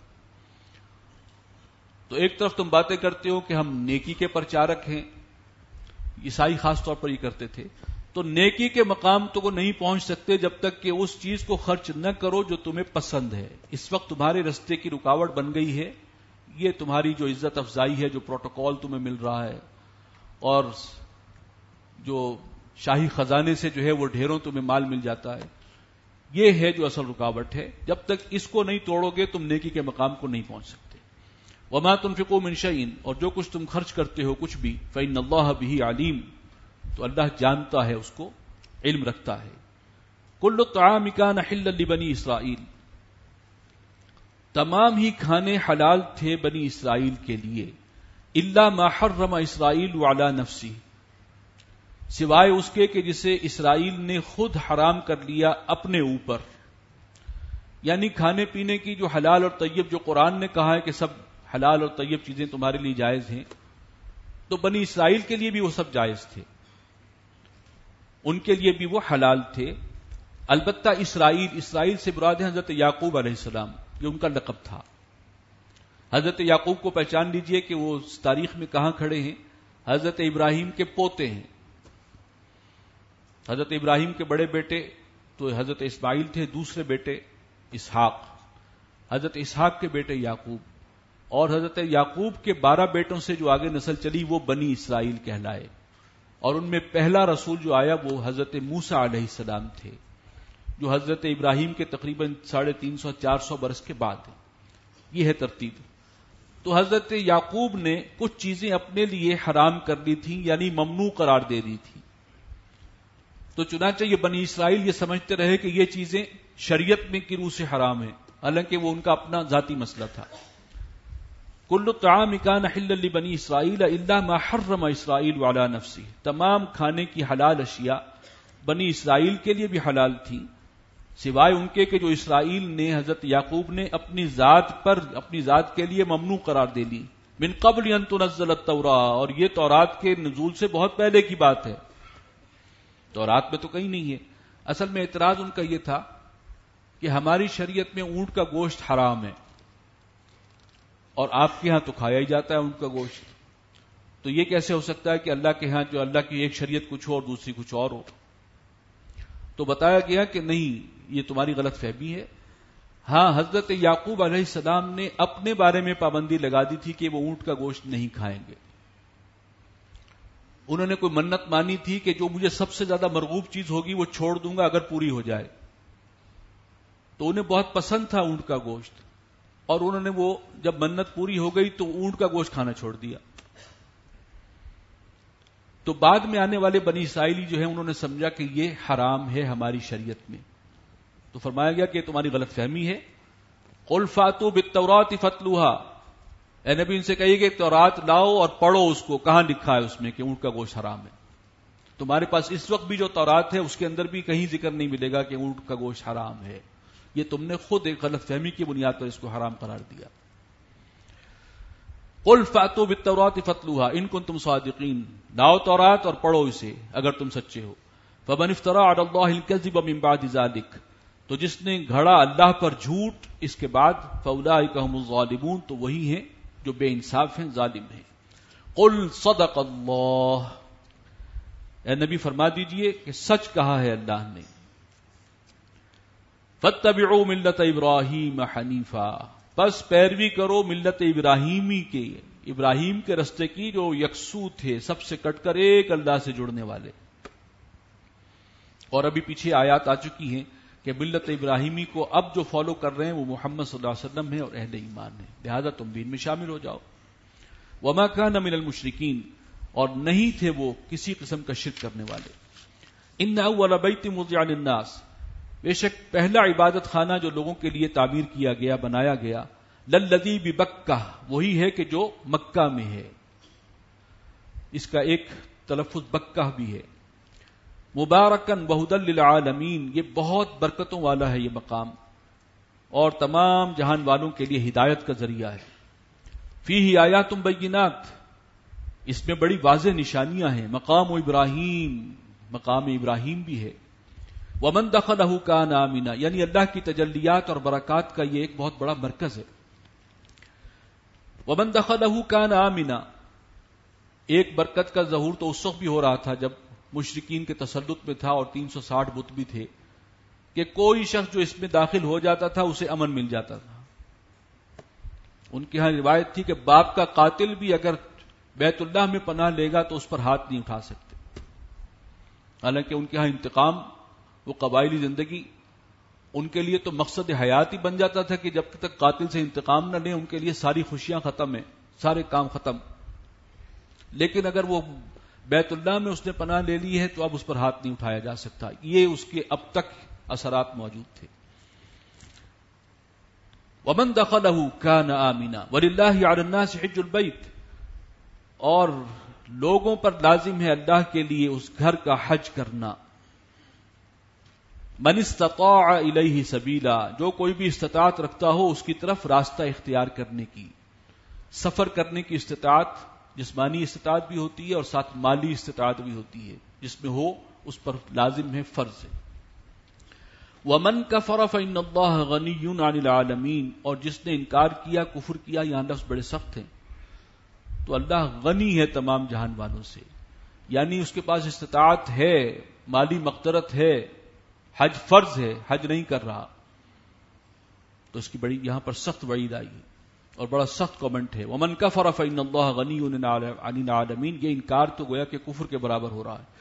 تو ایک طرف تم باتیں کرتے ہو کہ ہم نیکی کے پرچارک ہیں، عیسائی خاص طور پر یہ کرتے تھے، تو نیکی کے مقام تو وہ نہیں پہنچ سکتے جب تک کہ اس چیز کو خرچ نہ کرو جو تمہیں پسند ہے. اس وقت تمہارے رستے کی رکاوٹ بن گئی ہے یہ تمہاری جو عزت افزائی ہے، جو پروٹوکول تمہیں مل رہا ہے، اور جو شاہی خزانے سے جو ہے وہ ڈھیروں تمہیں مال مل جاتا ہے، یہ ہے جو اصل رکاوٹ ہے. جب تک اس کو نہیں توڑو گے تم نیکی کے مقام کو نہیں پہنچ سکتے. وما تنفقوا من شيء، اور جو کچھ تم خرچ کرتے ہو کچھ بھی، فإن اللہ به علیم، تو اللہ جانتا ہے، اس کو علم رکھتا ہے. کل الطعام کان حلا لبنی اسرائیل، تمام ہی کھانے حلال تھے بنی اسرائیل کے لیے. الا ما حرم اسرائیل علی نفسہ، سوائے اس کے کہ جسے اسرائیل نے خود حرام کر لیا اپنے اوپر. یعنی کھانے پینے کی جو حلال اور طیب، جو قرآن نے کہا ہے کہ سب حلال اور طیب چیزیں تمہارے لیے جائز ہیں، تو بنی اسرائیل کے لیے بھی وہ سب جائز تھے، ان کے لیے بھی وہ حلال تھے. البتہ اسرائیل، اسرائیل سے مراد ہے حضرت یعقوب علیہ السلام، یہ ان کا لقب تھا. حضرت یعقوب کو پہچان لیجئے کہ وہ اس تاریخ میں کہاں کھڑے ہیں، حضرت ابراہیم کے پوتے ہیں. حضرت ابراہیم کے بڑے بیٹے تو حضرت اسماعیل تھے، دوسرے بیٹے اسحاق، حضرت اسحاق کے بیٹے یعقوب، اور حضرت یعقوب کے بارہ بیٹوں سے جو آگے نسل چلی وہ بنی اسرائیل کہلائے. اور ان میں پہلا رسول جو آیا وہ حضرت موسیٰ علیہ السلام تھے، جو حضرت ابراہیم کے تقریباً ساڑھے تین سو چار سو برس کے بعد ہے. یہ ہے ترتیب. تو حضرت یعقوب نے کچھ چیزیں اپنے لیے حرام کر لی تھیں، یعنی ممنوع قرار دے دی تھی. تو چنانچہ یہ بنی اسرائیل یہ سمجھتے رہے کہ یہ چیزیں شریعت میں کی روح سے حرام ہیں، حالانکہ وہ ان کا اپنا ذاتی مسئلہ تھا. کل الطعام کان حلا لبنی اسرائیل الا ما حرم اسرائیل علی نفسہ، تمام کھانے کی حلال اشیاء بنی اسرائیل کے لیے بھی حلال تھیں، سوائے ان کے کہ جو اسرائیل نے حضرت یعقوب نے اپنی ذات پر اپنی ذات کے لیے ممنوع قرار دے لی. من قبل ان تنزل التوراۃ، اور یہ تورات کے نزول سے بہت پہلے کی بات ہے، تورات میں تو کہیں نہیں ہے. اصل میں اعتراض ان کا یہ تھا کہ ہماری شریعت میں اونٹ کا گوشت حرام ہے اور آپ کے ہاں تو کھایا ہی جاتا ہے اونٹ کا گوشت، تو یہ کیسے ہو سکتا ہے کہ اللہ کے ہاں جو اللہ کی ایک شریعت کچھ ہو اور دوسری کچھ اور ہو؟ تو بتایا گیا کہ نہیں، یہ تمہاری غلط فہمی ہے. ہاں، حضرت یعقوب علیہ السلام نے اپنے بارے میں پابندی لگا دی تھی کہ وہ اونٹ کا گوشت نہیں کھائیں گے. انہوں نے کوئی منت مانی تھی کہ جو مجھے سب سے زیادہ مرغوب چیز ہوگی وہ چھوڑ دوں گا اگر پوری ہو جائے. تو انہیں بہت پسند تھا اونٹ کا گوشت، اور انہوں نے وہ جب منت پوری ہو گئی تو اونٹ کا گوشت کھانا چھوڑ دیا. تو بعد میں آنے والے بنی اسرائیلی جو ہیں انہوں نے سمجھا کہ یہ حرام ہے ہماری شریعت میں، تو فرمایا گیا کہ تمہاری غلط فہمی ہے. قل فاتوا بالتوراۃ فاتلوها، اے نبی ان سے کہیے کہ تورات لاؤ اور پڑھو اس کو، کہاں لکھا ہے اس میں کہ اونٹ کا گوشت حرام ہے. تمہارے پاس اس وقت بھی جو تورات ہے اس کے اندر بھی کہیں ذکر نہیں ملے گا کہ اونٹ کا گوشت حرام ہے. یہ تم نے خود ایک غلط فہمی کی بنیاد پر اس کو حرام قرار دیا. قل فاتوا بالتوراۃ فاتلوها ان کنتم صادقین، لاؤ تورات اور پڑھو اسے اگر تم سچے ہو. فمن افترى على الله الكذب من بعد ذلك، تو جس نے گھڑا اللہ پر جھوٹ اس کے بعد، فاولئک هم الظالمون، تو وہی ہیں جو بے انصاف ہیں، ظالم ہیں. قل صدق اللہ، اے نبی فرما دیجئے کہ سچ کہا ہے اللہ نے. فاتبعوا ملت ابراہیم حنیفا، پس پیروی کرو ملت ابراہیمی کے، ابراہیم کے رستے کی جو یکسو تھے، سب سے کٹ کر ایک اللہ سے جڑنے والے. اور ابھی پیچھے آیات آ چکی ہیں کہ ملت ابراہیمی کو اب جو فالو کر رہے ہیں وہ محمد صلی اللہ علیہ وسلم ہے اور اہل ایمان ہے، لہذا تم بھی ان میں شامل ہو جاؤ. وما كان من المشرکین، اور نہیں تھے وہ کسی قسم کا شرک کرنے والے. ان اول بیت وضع للناس، بے شک پہلا عبادت خانہ جو لوگوں کے لیے تعمیر کیا گیا، بنایا گیا، للذی ببکہ، وہی ہے کہ جو مکہ میں ہے. اس کا ایک تلفظ بکہ بھی ہے. مبارکن وہدی للعالمین، یہ بہت برکتوں والا ہے یہ مقام، اور تمام جہان والوں کے لیے ہدایت کا ذریعہ ہے. فیہ آیات بینات، اس میں بڑی واضح نشانیاں ہیں. مقام ابراہیم، مقام ابراہیم بھی ہے. ومن دخلہ کان آمنا، یعنی اللہ کی تجلیات اور برکات کا یہ ایک بہت بڑا مرکز ہے. ومن دخلہ کان آمنا، ایک برکت کا ظہور تو اس وقت بھی ہو رہا تھا جب مشرکین کے تسلط میں تھا اور تین سو ساٹھ بت بھی تھے، کہ کوئی شخص جو اس میں داخل ہو جاتا تھا اسے امن مل جاتا تھا. ان کے ہاں روایت تھی کہ باپ کا قاتل بھی اگر بیت اللہ میں پناہ لے گا تو اس پر ہاتھ نہیں اٹھا سکتے. حالانکہ ان کے ہاں انتقام، وہ قبائلی زندگی ان کے لیے تو مقصد حیات ہی بن جاتا تھا کہ جب تک قاتل سے انتقام نہ لیں ان کے لیے ساری خوشیاں ختم ہیں، سارے کام ختم. لیکن اگر وہ بیت اللہ میں اس نے پناہ لے لی ہے تو اب اس پر ہاتھ نہیں اٹھایا جا سکتا. یہ اس کے اب تک اثرات موجود تھے. ومن دخلہ کان آمنا وللہ علی الناس حج البیت، اور لوگوں پر لازم ہے اللہ کے لیے اس گھر کا حج کرنا. من استطاع الیہ سبیلا، جو کوئی بھی استطاعت رکھتا ہو اس کی طرف راستہ اختیار کرنے کی، سفر کرنے کی استطاعت، جسمانی استطاعت بھی ہوتی ہے اور ساتھ مالی استطاعت بھی ہوتی ہے، جس میں ہو اس پر لازم ہے، فرض ہے. ومن کفر فإن اللہ غنی عن العالمین، اور جس نے انکار کیا، کفر کیا، یہاں لفظ بڑے سخت ہیں، تو اللہ غنی ہے تمام جہان والوں سے، یعنی اس کے پاس استطاعت ہے، مالی مقدرت ہے، حج فرض ہے، حج نہیں کر رہا، تو اس کی بڑی یہاں پر سخت وعید آئی ہے اور بڑا سخت کامنٹ ہے. ومن کفر فإن اللہ غنی عن العالمین، یہ انکار تو گویا کہ کفر کے برابر ہو رہا ہے.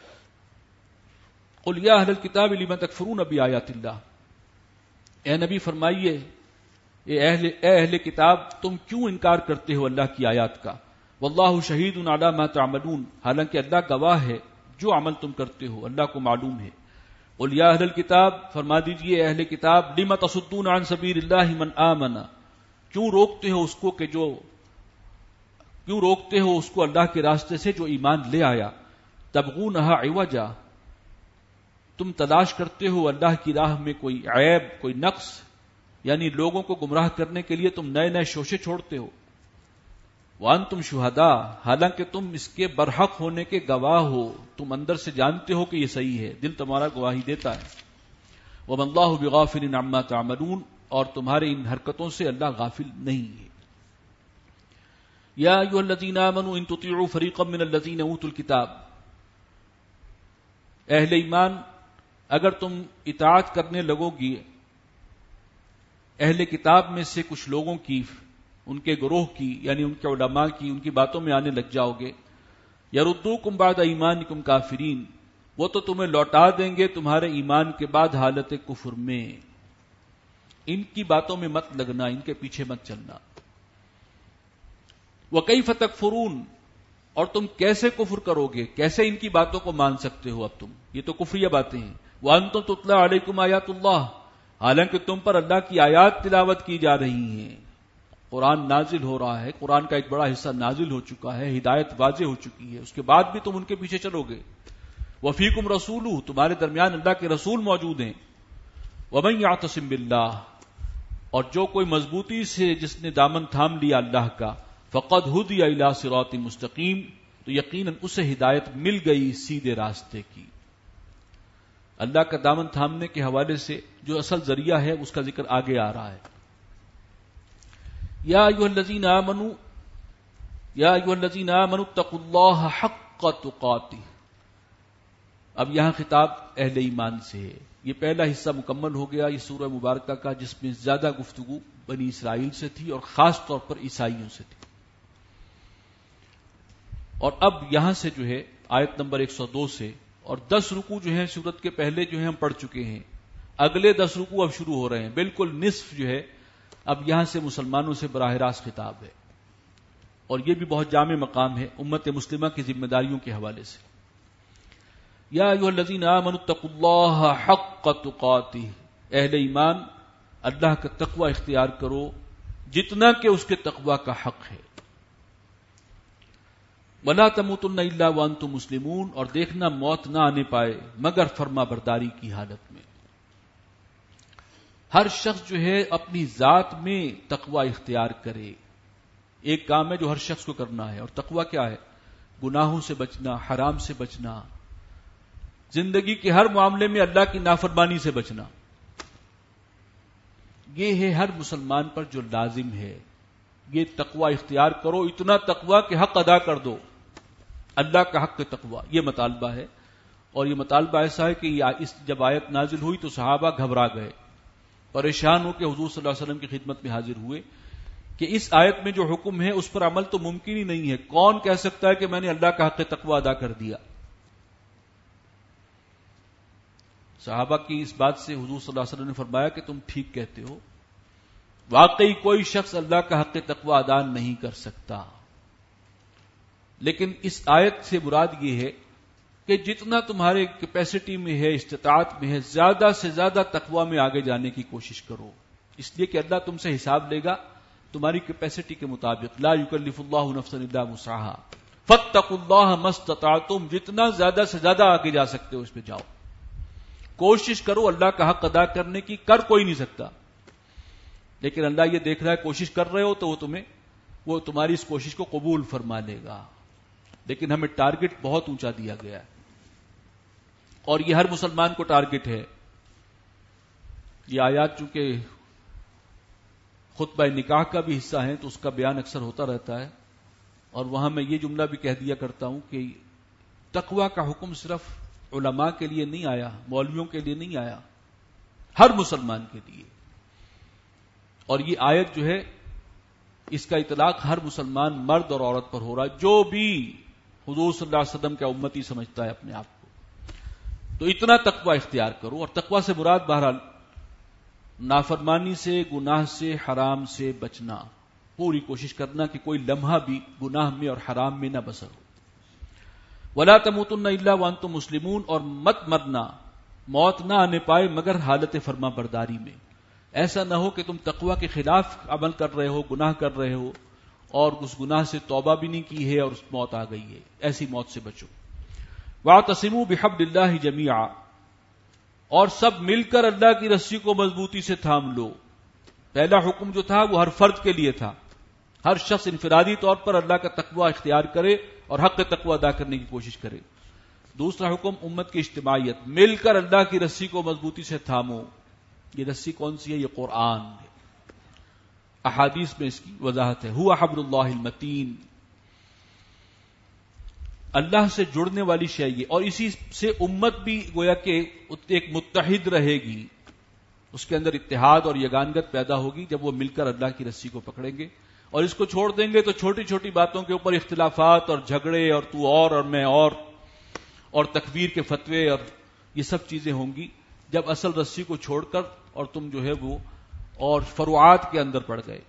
قل یا اہل الکتاب لم تکفرون بآیات اللہ، اے نبی فرمائیے اے اہل اے اہل کتاب تم کیوں انکار کرتے ہو اللہ کی آیات کا؟ واللہ شہید علی ما تعملون، حالانکہ اللہ گواہ ہے جو عمل تم کرتے ہو، اللہ کو معلوم ہے۔ قل یا اہل الکتاب، فرما دیجئے اہل کتاب، لم تصدون عن سبیل اللہ من آمن، کیوں روکتے ہو اس کو کہ جو کیوں روکتے ہو اس کو اللہ کے راستے سے جو ایمان لے آیا؟ تبغونہا عوجا، تم تلاش کرتے ہو اللہ کی راہ میں کوئی عیب، کوئی نقص، یعنی لوگوں کو گمراہ کرنے کے لیے تم نئے نئے شوشے چھوڑتے ہو۔ وانتم شہداء، حالانکہ تم اس کے برحق ہونے کے گواہ ہو، تم اندر سے جانتے ہو کہ یہ صحیح ہے، دل تمہارا گواہی دیتا ہے۔ وما اللہ بغافل عما تعملون، اور تمہارے ان حرکتوں سے اللہ غافل نہیں ہے۔ یا ایھا الذین آمنوا ان تطیعوا فریقا من الذین اوتوا الکتاب، اہل ایمان اگر تم اطاعت کرنے لگو گی اہل کتاب میں سے کچھ لوگوں کی، ان کے گروہ کی، یعنی ان کے علماء کی، ان کی باتوں میں آنے لگ جاؤ گے، یردوکم بعد ایمانکم کافرین، وہ تو تمہیں لوٹا دیں گے تمہارے ایمان کے بعد حالت کفر میں۔ ان کی باتوں میں مت لگنا، ان کے پیچھے مت چلنا۔ وَكَيْفَ تَكْفُرُونَ، اور تم کیسے کفر کرو گے، کیسے ان کی باتوں کو مان سکتے ہو اب تم؟ یہ تو کفریہ باتیں ہیں۔ وَأَنْتُمْ تُتْلَىٰ عَلَيْكُمْ آیَاتُ اللَّهِ، حالانکہ تم پر اللہ کی آیات تلاوت کی جا رہی ہیں، قرآن نازل ہو رہا ہے، قرآن کا ایک بڑا حصہ نازل ہو چکا ہے، ہدایت واضح ہو چکی ہے، اس کے بعد بھی تم ان کے پیچھے چلو گے۔ وَفِيكُمْ رَسُولُهُ، تمہارے درمیان اللہ کے رسول موجود ہیں۔ وَمَن يَعْتَصِم بِاللَّهِ، اور جو کوئی مضبوطی سے جس نے دامن تھام لیا اللہ کا، فَقَدْ هُدِيَ إِلَىٰ صِرَاطٍ مُسْتَقِيمٍ، تو یقیناً اسے ہدایت مل گئی سیدھے راستے کی۔ اللہ کا دامن تھامنے کے حوالے سے جو اصل ذریعہ ہے اس کا ذکر آگے آ رہا ہے۔ یا ایھا الذین آمنوا یا ایھا الذین آمنوا اتقوا اللہ حق تقاتہ، اب یہاں خطاب اہل ایمان سے ہے۔ یہ پہلا حصہ مکمل ہو گیا یہ سورہ مبارکہ کا، جس میں زیادہ گفتگو بنی اسرائیل سے تھی اور خاص طور پر عیسائیوں سے تھی۔ اور اب یہاں سے جو ہے آیت نمبر ایک سو دو سے اور دس رکوع جو ہیں سورت کے پہلے جو ہیں ہم پڑھ چکے ہیں، اگلے دس رکوع اب شروع ہو رہے ہیں، بالکل نصف جو ہے اب یہاں سے مسلمانوں سے براہ راست خطاب ہے، اور یہ بھی بہت جامع مقام ہے امت مسلمہ کی ذمہ داریوں کے حوالے سے۔ یا ایھا الذین آمنوا اتقوا اللہ حق تقاتہ، اہل ایمان اللہ کا تقوی اختیار کرو جتنا کہ اس کے تقوی کا حق ہے۔ وَلَا تَمُوتُنَّ إِلَّا وَأَنْتُمْ مُسْلِمُونَ، اور دیکھنا موت نہ آنے پائے مگر فرما برداری کی حالت میں۔ ہر شخص جو ہے اپنی ذات میں تقوی اختیار کرے، ایک کام ہے جو ہر شخص کو کرنا ہے، اور تقوی کیا ہے؟ گناہوں سے بچنا، حرام سے بچنا، زندگی کے ہر معاملے میں اللہ کی نافرمانی سے بچنا، یہ ہے ہر مسلمان پر جو لازم ہے۔ یہ تقوی اختیار کرو، اتنا تقوی کہ حق ادا کر دو، اللہ کا حق تقوی، یہ مطالبہ ہے۔ اور یہ مطالبہ ایسا ہے کہ اس جب آیت نازل ہوئی تو صحابہ گھبرا گئے، پریشان ہو کے حضور صلی اللہ علیہ وسلم کی خدمت میں حاضر ہوئے کہ اس آیت میں جو حکم ہے اس پر عمل تو ممکن ہی نہیں ہے، کون کہہ سکتا ہے کہ میں نے اللہ کا حق تقوی ادا کر دیا؟ صحابہ کی اس بات سے حضور صلی اللہ علیہ وسلم نے فرمایا کہ تم ٹھیک کہتے ہو، واقعی کوئی شخص اللہ کا حق تقوی ادا نہیں کر سکتا، لیکن اس آیت سے مراد یہ ہے کہ جتنا تمہارے کیپیسٹی میں ہے، استطاعت میں ہے، زیادہ سے زیادہ تقوی میں آگے جانے کی کوشش کرو، اس لیے کہ اللہ تم سے حساب لے گا تمہاری کیپیسٹی کے مطابق۔ لا یکلف اللہ نفسا الا وسعها فاتقوا اللہ ما استطعتم، جتنا زیادہ سے زیادہ آگے جا سکتے ہو اس پہ جاؤ، کوشش کرو اللہ کا حق ادا کرنے کی، کر کوئی نہیں سکتا، لیکن اللہ یہ دیکھ رہا ہے کوشش کر رہے ہو تو وہ تمہیں وہ تمہاری اس کوشش کو قبول فرما لے گا، لیکن ہمیں ٹارگٹ بہت اونچا دیا گیا ہے، اور یہ ہر مسلمان کو ٹارگٹ ہے۔ یہ آیات چونکہ خطبہ نکاح کا بھی حصہ ہیں تو اس کا بیان اکثر ہوتا رہتا ہے، اور وہاں میں یہ جملہ بھی کہہ دیا کرتا ہوں کہ تقوی کا حکم صرف علماء کے لیے نہیں آیا، مولویوں کے لیے نہیں آیا، ہر مسلمان کے لیے، اور یہ آیت جو ہے اس کا اطلاق ہر مسلمان مرد اور عورت پر ہو رہا ہے جو بھی حضور صلی اللہ علیہ وسلم کا امتی سمجھتا ہے اپنے آپ کو۔ تو اتنا تقوی اختیار کرو، اور تقوی سے مراد بہرحال نافرمانی سے، گناہ سے، حرام سے بچنا، پوری کوشش کرنا کہ کوئی لمحہ بھی گناہ میں اور حرام میں نہ بسر ہو. ولا تموتن الا وانتم مسلمون، اور مت مرنا، موت نہ آنے پائے مگر حالت فرما برداری میں. ایسا نہ ہو کہ تم تقوی کے خلاف عمل کر رہے ہو، گناہ کر رہے ہو اور اس گناہ سے توبہ بھی نہیں کی ہے اور اس موت آ گئی ہے. ایسی موت سے بچو. واعتصموا بحبل اللہ جميعا، اور سب مل کر اللہ کی رسی کو مضبوطی سے تھام لو. پہلا حکم جو تھا وہ ہر فرد کے لیے تھا، ہر شخص انفرادی طور پر اللہ کا تقوی اختیار کرے اور حق تقوی ادا کرنے کی کوشش کرے. دوسرا حکم امت کی اجتماعیت، مل کر اللہ کی رسی کو مضبوطی سے تھامو. یہ رسی کون سی ہے؟ یہ قرآن ہے. احادیث میں اس کی وضاحت ہے. ہوا حبل اللہ المتین، اللہ سے جڑنے والی شے یہ، اور اسی سے امت بھی گویا کہ ایک متحد رہے گی، اس کے اندر اتحاد اور یگانگت پیدا ہوگی جب وہ مل کر اللہ کی رسی کو پکڑیں گے. اور اس کو چھوڑ دیں گے تو چھوٹی چھوٹی باتوں کے اوپر اختلافات اور جھگڑے اور تو اور اور میں اور اور تکفیر کے فتوے اور یہ سب چیزیں ہوں گی. جب اصل رسی کو چھوڑ کر اور تم جو ہے وہ اور فروعات کے اندر پڑ گئے.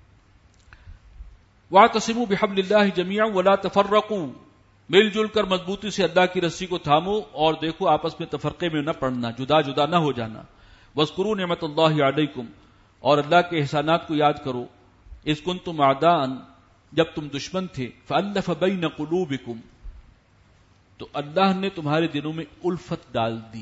واعتصموا بحبل اللہ جميعا ولا تفرقوا، مل جل کر مضبوطی سے اللہ کی رسی کو تھامو اور دیکھو آپس میں تفرقے میں نہ پڑنا، جدا جدا نہ ہو جانا. واذکروا نعمت اللہ علیکم، اور اللہ کے احسانات کو یاد کرو. اذ کنتم اعداء، جب تم دشمن تھے. فالف بین قلوبکم، تو اللہ نے تمہارے دلوں میں الفت ڈال دی.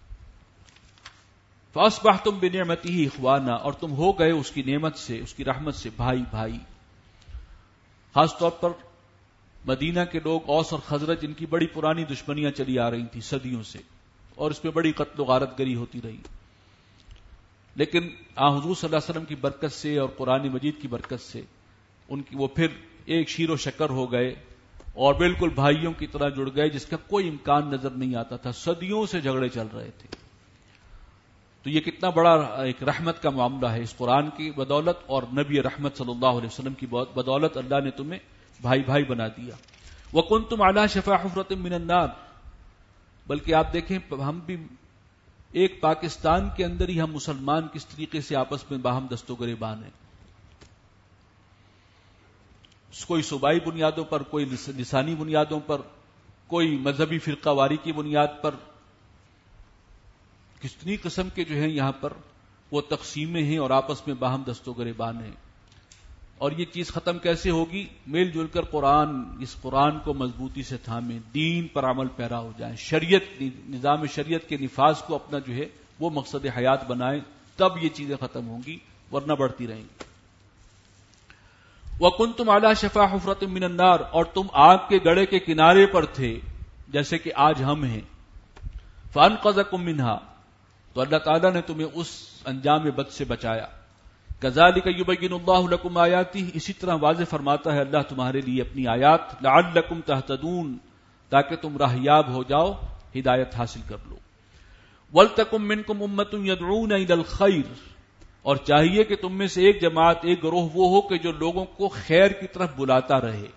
فاصبحتم بنعمتہ اخوانا، اور تم ہو گئے اس کی نعمت سے، اس کی رحمت سے بھائی بھائی. خاص طور پر مدینہ کے لوگ، اوس اور خزرج، ان کی بڑی پرانی دشمنیاں چلی آ رہی تھیں صدیوں سے، اور اس میں بڑی قتل و غارت گری ہوتی رہی. لیکن آن حضور صلی اللہ علیہ وسلم کی برکت سے اور قرآن مجید کی برکت سے ان کی وہ پھر ایک شیر و شکر ہو گئے اور بالکل بھائیوں کی طرح جڑ گئے، جس کا کوئی امکان نظر نہیں آتا تھا. صدیوں سے جھگڑے چل رہے تھے. تو یہ کتنا بڑا ایک رحمت کا معاملہ ہے. اس قرآن کی بدولت اور نبی رحمت صلی اللہ علیہ وسلم کی بدولت اللہ نے تمہیں بھائی بھائی بنا دیا. وَكُنْتُمْ عَلَى شَفَا حُفْرَةٍ مِّنَ النَّارِ، بلکہ آپ دیکھیں ہم بھی ایک پاکستان کے اندر ہی ہم مسلمان کس طریقے سے آپس میں باہم دست و گریبان ہیں. کوئی صوبائی بنیادوں پر، کوئی لسانی بنیادوں پر، کوئی مذہبی فرقہ واری کی بنیاد پر، کتنی قسم کے جو ہیں یہاں پر وہ تقسیمیں ہیں اور آپس میں باہم دست و گریبان ہیں. اور یہ چیز ختم کیسے ہوگی؟ مل جل کر قرآن، اس قرآن کو مضبوطی سے تھامیں، دین پر عمل پیرا ہو جائیں، شریعت، نظام شریعت کے نفاذ کو اپنا جو ہے وہ مقصد حیات بنائیں، تب یہ چیزیں ختم ہوں گی، ورنہ بڑھتی رہیں گی. وَكُنْتُمْ عَلَى شَفَا حُفْرَةٍ مِّنَ النَّارِ، اور تم آگ کے گڑھے کے کنارے پر تھے جیسے کہ آج ہم ہیں. فَأَنْقَذَكُم مِّنْهَا، تو اللہ تعالیٰ نے تمہیں اس انجام بد سے بچایا. کذالک یبین اللہ لکم آیاتہ، اسی طرح واضح فرماتا ہے اللہ تمہارے لیے اپنی آیات. لعلکم تہتدون، تاکہ تم راہیاب ہو جاؤ، ہدایت حاصل کر لو. ولتکم منکم امۃ یدعون الی الخیر، اور چاہیے کہ تم میں سے ایک جماعت، ایک گروہ وہ ہو کہ جو لوگوں کو خیر کی طرف بلاتا رہے.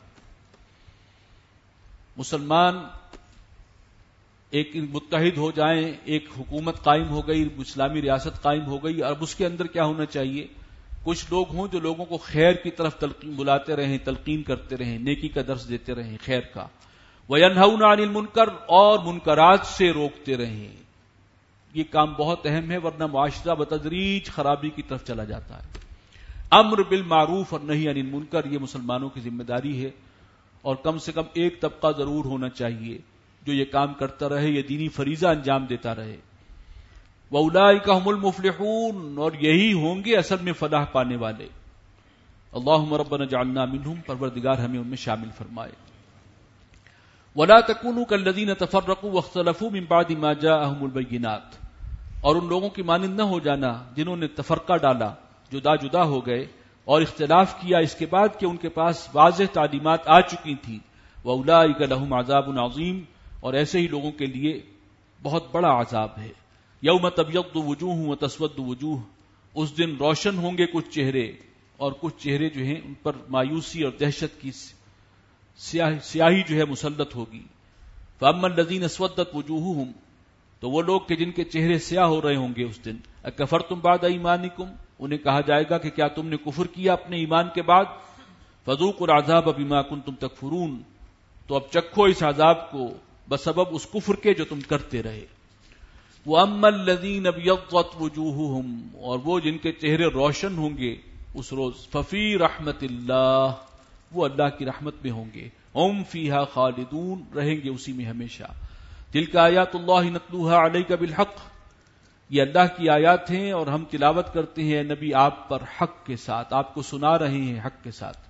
مسلمان ایک متحد ہو جائیں، ایک حکومت قائم ہو گئی، اسلامی ریاست قائم ہو گئی. اب اس کے اندر کیا ہونا چاہیے؟ کچھ لوگ ہوں جو لوگوں کو خیر کی طرف تلقین بلاتے رہیں، تلقین کرتے رہیں، نیکی کا درس دیتے رہیں، خیر کا. وَيَنْهَوْنَ عَنِ الْمُنْكَرِ، اور منکرات سے روکتے رہیں. یہ کام بہت اہم ہے، ورنہ معاشرہ بتدریج خرابی کی طرف چلا جاتا ہے. امر بالمعروف اور نہی عن المنکر، یہ مسلمانوں کی ذمہ داری ہے، اور کم سے کم ایک طبقہ ضرور ہونا چاہیے جو یہ کام کرتا رہے، یہ دینی فریضہ انجام دیتا رہے. وَأُولَٰئِكَ هُمُ الْمُفْلِحُونَ، اور یہی ہوں گے اصل میں فلاح پانے والے. اللہم ربنا اجعلنا منہم، پروردگار ہمیں ان میں شامل فرمائے. وَلَا تَكُونُوا كَالَّذِينَ تَفَرَّقُوا وَاخْتَلَفُوا مِن بَعْدِ مَا جَاءَهُمُ الْبَيِّنَاتُ، اور ان لوگوں کی مانند نہ ہو جانا جنہوں نے تفرقہ ڈالا، جدا جدا ہو گئے اور اختلاف کیا اس کے بعد کہ ان کے پاس واضح تعلیمات آ چکی تھیں. وَأُولَٰئِكَ لَهُمْ عَذَابٌ عَظِيمٌ، اور ایسے ہی لوگوں کے لیے بہت بڑا عذاب ہے. یوم تبیض وجوہ وتسود وجوہ، اس دن روشن ہوں گے کچھ چہرے اور کچھ چہرے جو ہیں ان پر مایوسی اور دہشت کی سیاہی جو ہے مسلط ہوگی. فاما الذین اسودت وجوہہم، تو وہ لوگ کہ جن کے چہرے سیاہ ہو رہے ہوں گے اس دن، اکفرتم بعد ایمانکم، انہیں کہا جائے گا کہ کیا تم نے کفر کیا اپنے ایمان کے بعد، فذوقوا العذاب بما کنتم تکفرون، تو اب چکھو اس عذاب کو بسبب اس کفر کے جو تم کرتے رہے۔ وَأَمَّا الَّذِينَ ابْيَضَّتْ وُجُوهُهُمْ، اور وہ جن کے چہرے روشن ہوں گے اس روز، فَفِي رَحْمَةِ اللَّهِ، وہ اللہ کی رحمت میں ہوں گے، ہم فیہا خالدون، رہیں گے اسی میں ہمیشہ۔ تلک آیات اللہ نتلوها علیک بالحق، یہ اللہ کی آیات ہیں اور ہم تلاوت کرتے ہیں نبی آپ پر حق کے ساتھ، آپ کو سنا رہے ہیں حق کے ساتھ۔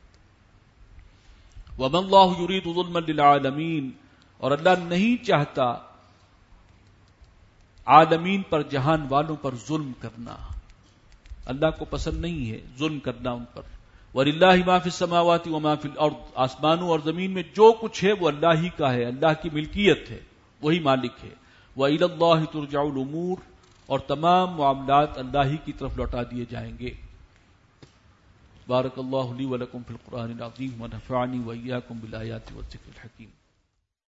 وَمَا اللَّهُ يُرِيدُ ظُلْمًا لِلْعَالَمِينَ، اور اللہ نہیں چاہتا عالمین پر، جہان والوں پر ظلم کرنا، اللہ کو پسند نہیں ہے ظلم کرنا ان پر۔ وَلِلَّهِ مَا فِي السَّمَاوَاتِ وَمَا فِي الْأَرْضِ، آسمانوں اور زمین میں جو کچھ ہے وہ اللہ ہی کا ہے، اللہ کی ملکیت ہے، وہی مالک ہے۔ وَإِلَى اللَّهِ تُرْجَعُ الْأُمُورُ، اور تمام معاملات اللہ ہی کی طرف لوٹا دیے جائیں گے۔ بارک اللہ لی ولکم فی القرآن العظیم ونفعنی وإیاکم بالآیات والذکر الحکیم۔